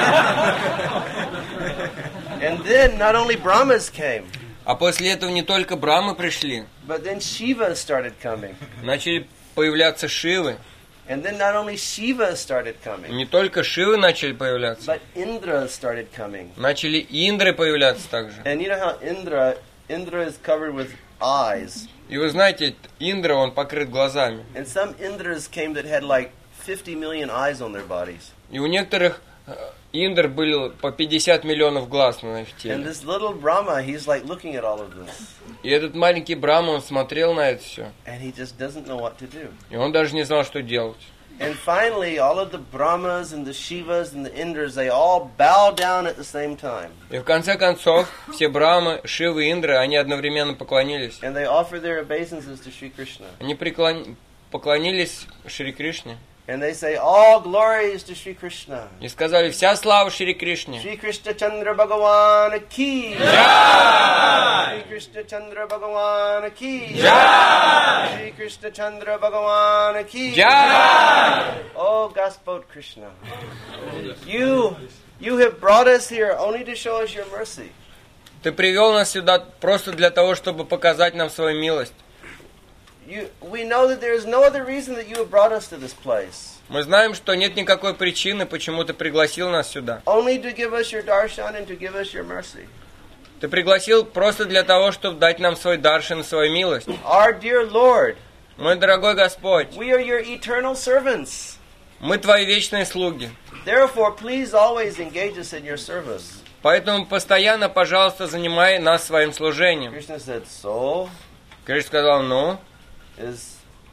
And then not only Brahmas came, а после этого не только Брахмы пришли, but then Shiva started coming. начали появляться Шивы. And then not only Shiva started И coming, не только Шивы начали появляться, but Indra started coming. начали Индры появляться также. And you know how Indra, Indra is covered with eyes. И вы знаете, Индра, он покрыт глазами. And some Indras came that had like fifty million eyes on their bodies. И у некоторых э, Индр были по пятьдесят миллионов глаз на их And теле. this little Brahma, he's like looking at all of this. И этот маленький Брахма, он смотрел на это все. And he just doesn't know what to do. И он даже не знал, что делать. And finally, all of the Brahmas and the Shivas and the Indras, they all bow down at the same time. И в конце концов, все Брахмы, Шивы и Индры, они одновременно поклонились. And they offer their obeisances to Sri Krishna. Они преклон... поклонились Шри Кришне. And they say, all glories to Sri Krishna. И сказали, вся слава Шри Кришне. Shri Krishna Chandra Bhagavan ki. Shri Krishna Chandra Bhagavan ki. Shri Krishna Chandra Bhagavan ki. Oh, Gospod Krishna. You, you have brought us here only to show us your mercy. Ты привел нас сюда просто для того, чтобы показать нам свою милость. You, we know that there is no other reason that you have brought us to this place. Мы знаем, что нет никакой причины, почему ты пригласил нас сюда. Only to give us your darshan and to give us your mercy. Ты пригласил просто для того, чтобы дать нам свой даршан и свою милость. Our dear Lord, Мой дорогой Господь, we are your eternal servants. мы твои вечные слуги. Therefore, please always engage us in your service. Поэтому постоянно, пожалуйста, занимай нас своим служением. Krishna said, so, Кришна сказал, ну, is,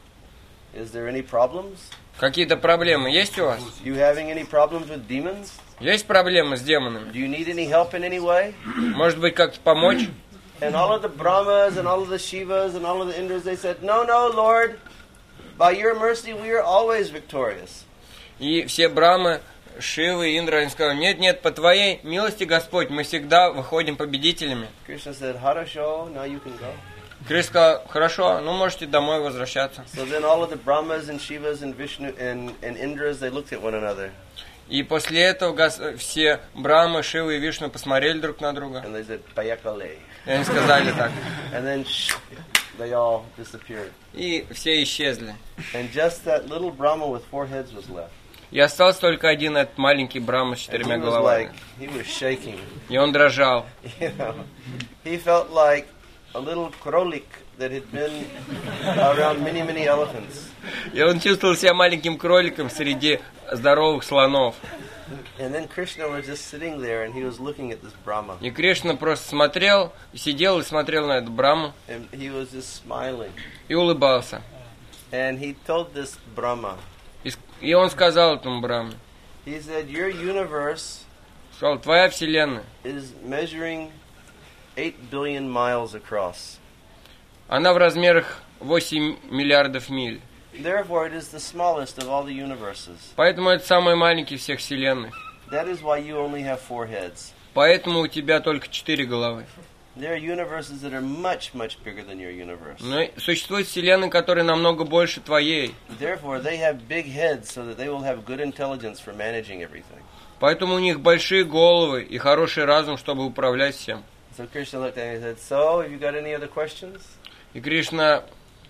is there any problems? какие-то проблемы есть у вас? You having any problems with demons? Есть проблемы с демонами? Do you need any help in any way? Может быть, как-то помочь? And all of the Brahmas and all of the Shivas and all of the Indras, they said, no, no, Lord, by your mercy we are always victorious. И все Брамы, Шивы, Индра, они сказали, нет, нет, по твоей милости, Господь, мы всегда выходим победителями. Krishna said, Harasho, now you can go. Кришна сказал, хорошо, ну можете домой возвращаться. So then all of the Brahmas and Shivas and Vishnu and, and Indras, they looked at one another. И после этого гос- все Брамы, Шивы и Вишну посмотрели друг на друга. And they said, Payakale. И они сказали так. And then shh, they all disappeared. И все исчезли. And just that little Brahma with four heads was left. И остался только один этот маленький Брахма с And четырьмя he was like, головами. he was shaking. И он дрожал. You know, he felt like a little krolik that had been around many, many elephants. И он чувствовал себя маленьким кроликом среди здоровых слонов. And then Krishna was just sitting there and he was looking at this Brahma. И Кришна просто смотрел, сидел и смотрел на эту Браму And he was just smiling. и улыбался. And he told this Brahma, И, с- и он сказал этому Брахме, he said, your universe сказал, твоя вселенная, is measuring eight billion miles across. она в размерах восемь миллиардов миль. Therefore, it is the smallest of all the universes. Поэтому это самый маленький всех вселенных. That is why you only have four heads. Поэтому у тебя только четыре головы. There are universes that are much, much bigger than your universe. Но существуют вселенные, которые намного больше твоей. Therefore, they have big heads so that they will have good intelligence for managing everything. Поэтому у них большие головы и хороший разум, чтобы управлять всем. So Krishna looked at him and said, so, have you got any other questions? И Кришна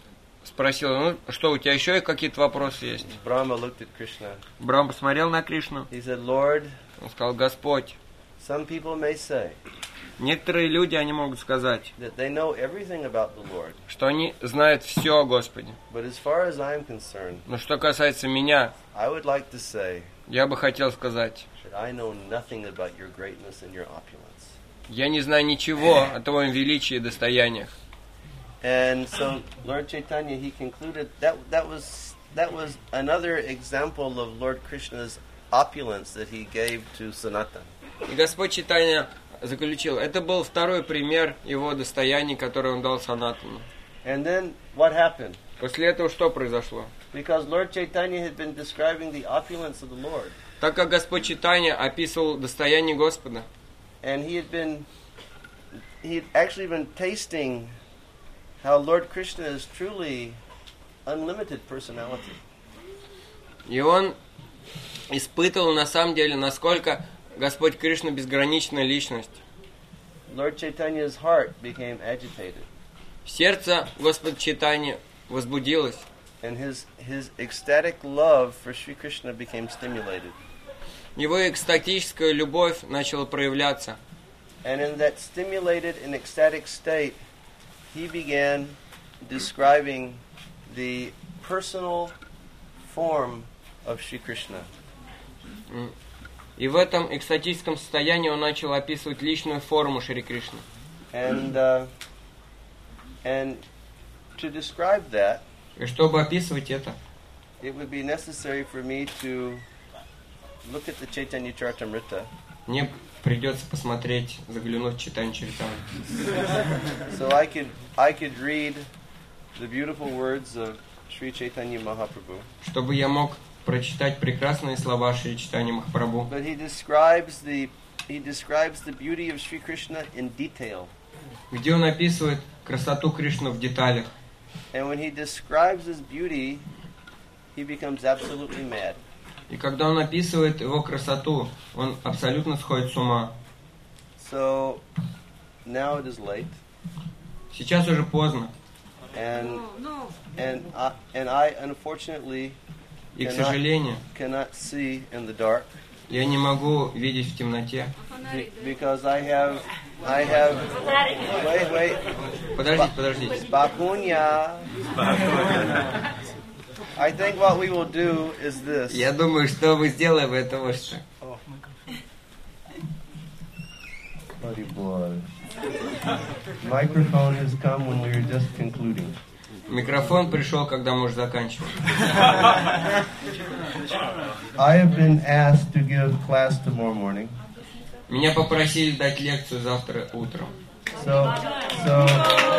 спросил, ну что, у тебя еще какие-то вопросы есть? Brahma looked at Krishna. Брахма посмотрел на Кришну. He said, Lord, Он сказал, Господь, some people may say некоторые люди, они могут сказать, that they know everything about the Lord. что они знают все о Господе. But as far as I'm concerned, Но что касается меня, I would like to say я бы хотел сказать, that I know nothing about your greatness and your opulence. я не знаю ничего о твоем величии и достояниях. And so Lord Chaitanya, he concluded that that was that was another example of Lord Krishna's opulence that he gave to Sanatana. И Господь Чайтанья заключил, это был второй пример его достояний, который он дал Санатану. And then what happened? После этого что произошло? Because Lord Chaitanya had been describing the opulence of the Lord, Так как Господь Чайтанья описывал достояние Господа, and he had been he had actually been tasting how Lord Krishna is truly unlimited personality. и он испытывал на самом деле, насколько Господь Кришна безграничная личность. Lord Chaitanya's heart became agitated, Сердце Господа Чайтаньи возбудилось, and his his ecstatic love for Sri Krishna became stimulated. его экстатическая любовь начала проявляться. And in that stimulated and ecstatic state, he began describing the personal form of Sri Krishna. И в этом экстатическом состоянии он начал описывать личную форму Шри Кришны. And uh, and to describe that, И чтобы описывать это, it would be necessary for me to look at the Chaitanya Charitamrita. мне придется посмотреть, заглянуть в Чайтанья Чаритамриту. So I could I could read the beautiful words of Sri Chaitanya Mahaprabhu. Чтобы я мог прочитать прекрасные слова Шри Чайтаньи Махапрабху. But he describes the he describes the beauty of Sri Krishna in detail. Где он описывает красоту Кришны в деталях. And when he describes his beauty, he becomes absolutely mad. И когда он описывает его красоту, он абсолютно сходит с ума. So now it is late, Сейчас уже поздно. and and I, and I unfortunately И, к cannot, сожалению, cannot see in the dark я не могу видеть в темноте. be- because I have I have wait wait Подождите, подождите. Bakunya. I think what we will do is this. Я думаю, что мы сделаем, это вот что. Buddy boy. Microphone has come when we were just concluding. Микрофон пришел, когда мы уже заканчивали. I have been asked to give class tomorrow morning. Меня попросили дать лекцию завтра утром. So, so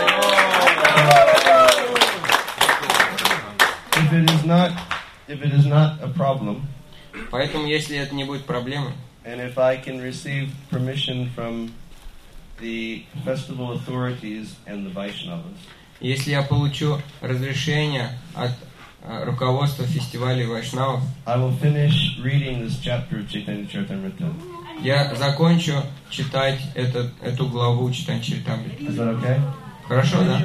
if it is not, if it is not a problem, Поэтому, если это не будет проблемой, and if I can receive permission from the festival authorities and the Vaishnavas, если я получу разрешение от э, руководства фестиваля Вайшнавов, I will finish reading this chapter of Chaitanya Charitamrita. я закончу читать этот, эту главу Чайтанья Чаритамриты. Is that okay? Хорошо, да?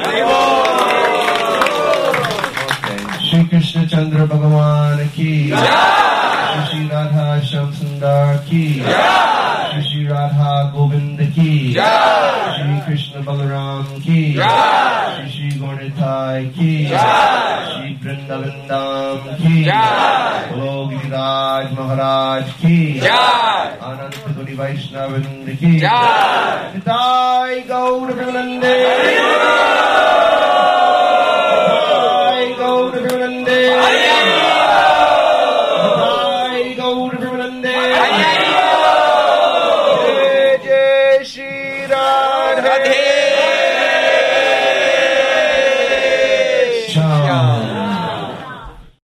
Okay. Shri Krishna Chandra Bhagavan ki Jai. Shri Radha Shyam Sundar ki Jai. Shri Radha Govind ki Jai. Shri Krishna Balaram ki Jai. Shri Shri Gaurnitai ki Jai. Shri Vrindavan Dham ki Jai. Bolo Giriraj Maharaj ki Jai. Anand Puri Vaishnavind ki Jai. Nitai Gaur Premanande. Gaur Premanande. Nitai Gaur Premanande. Jai Jai Shri Radhe.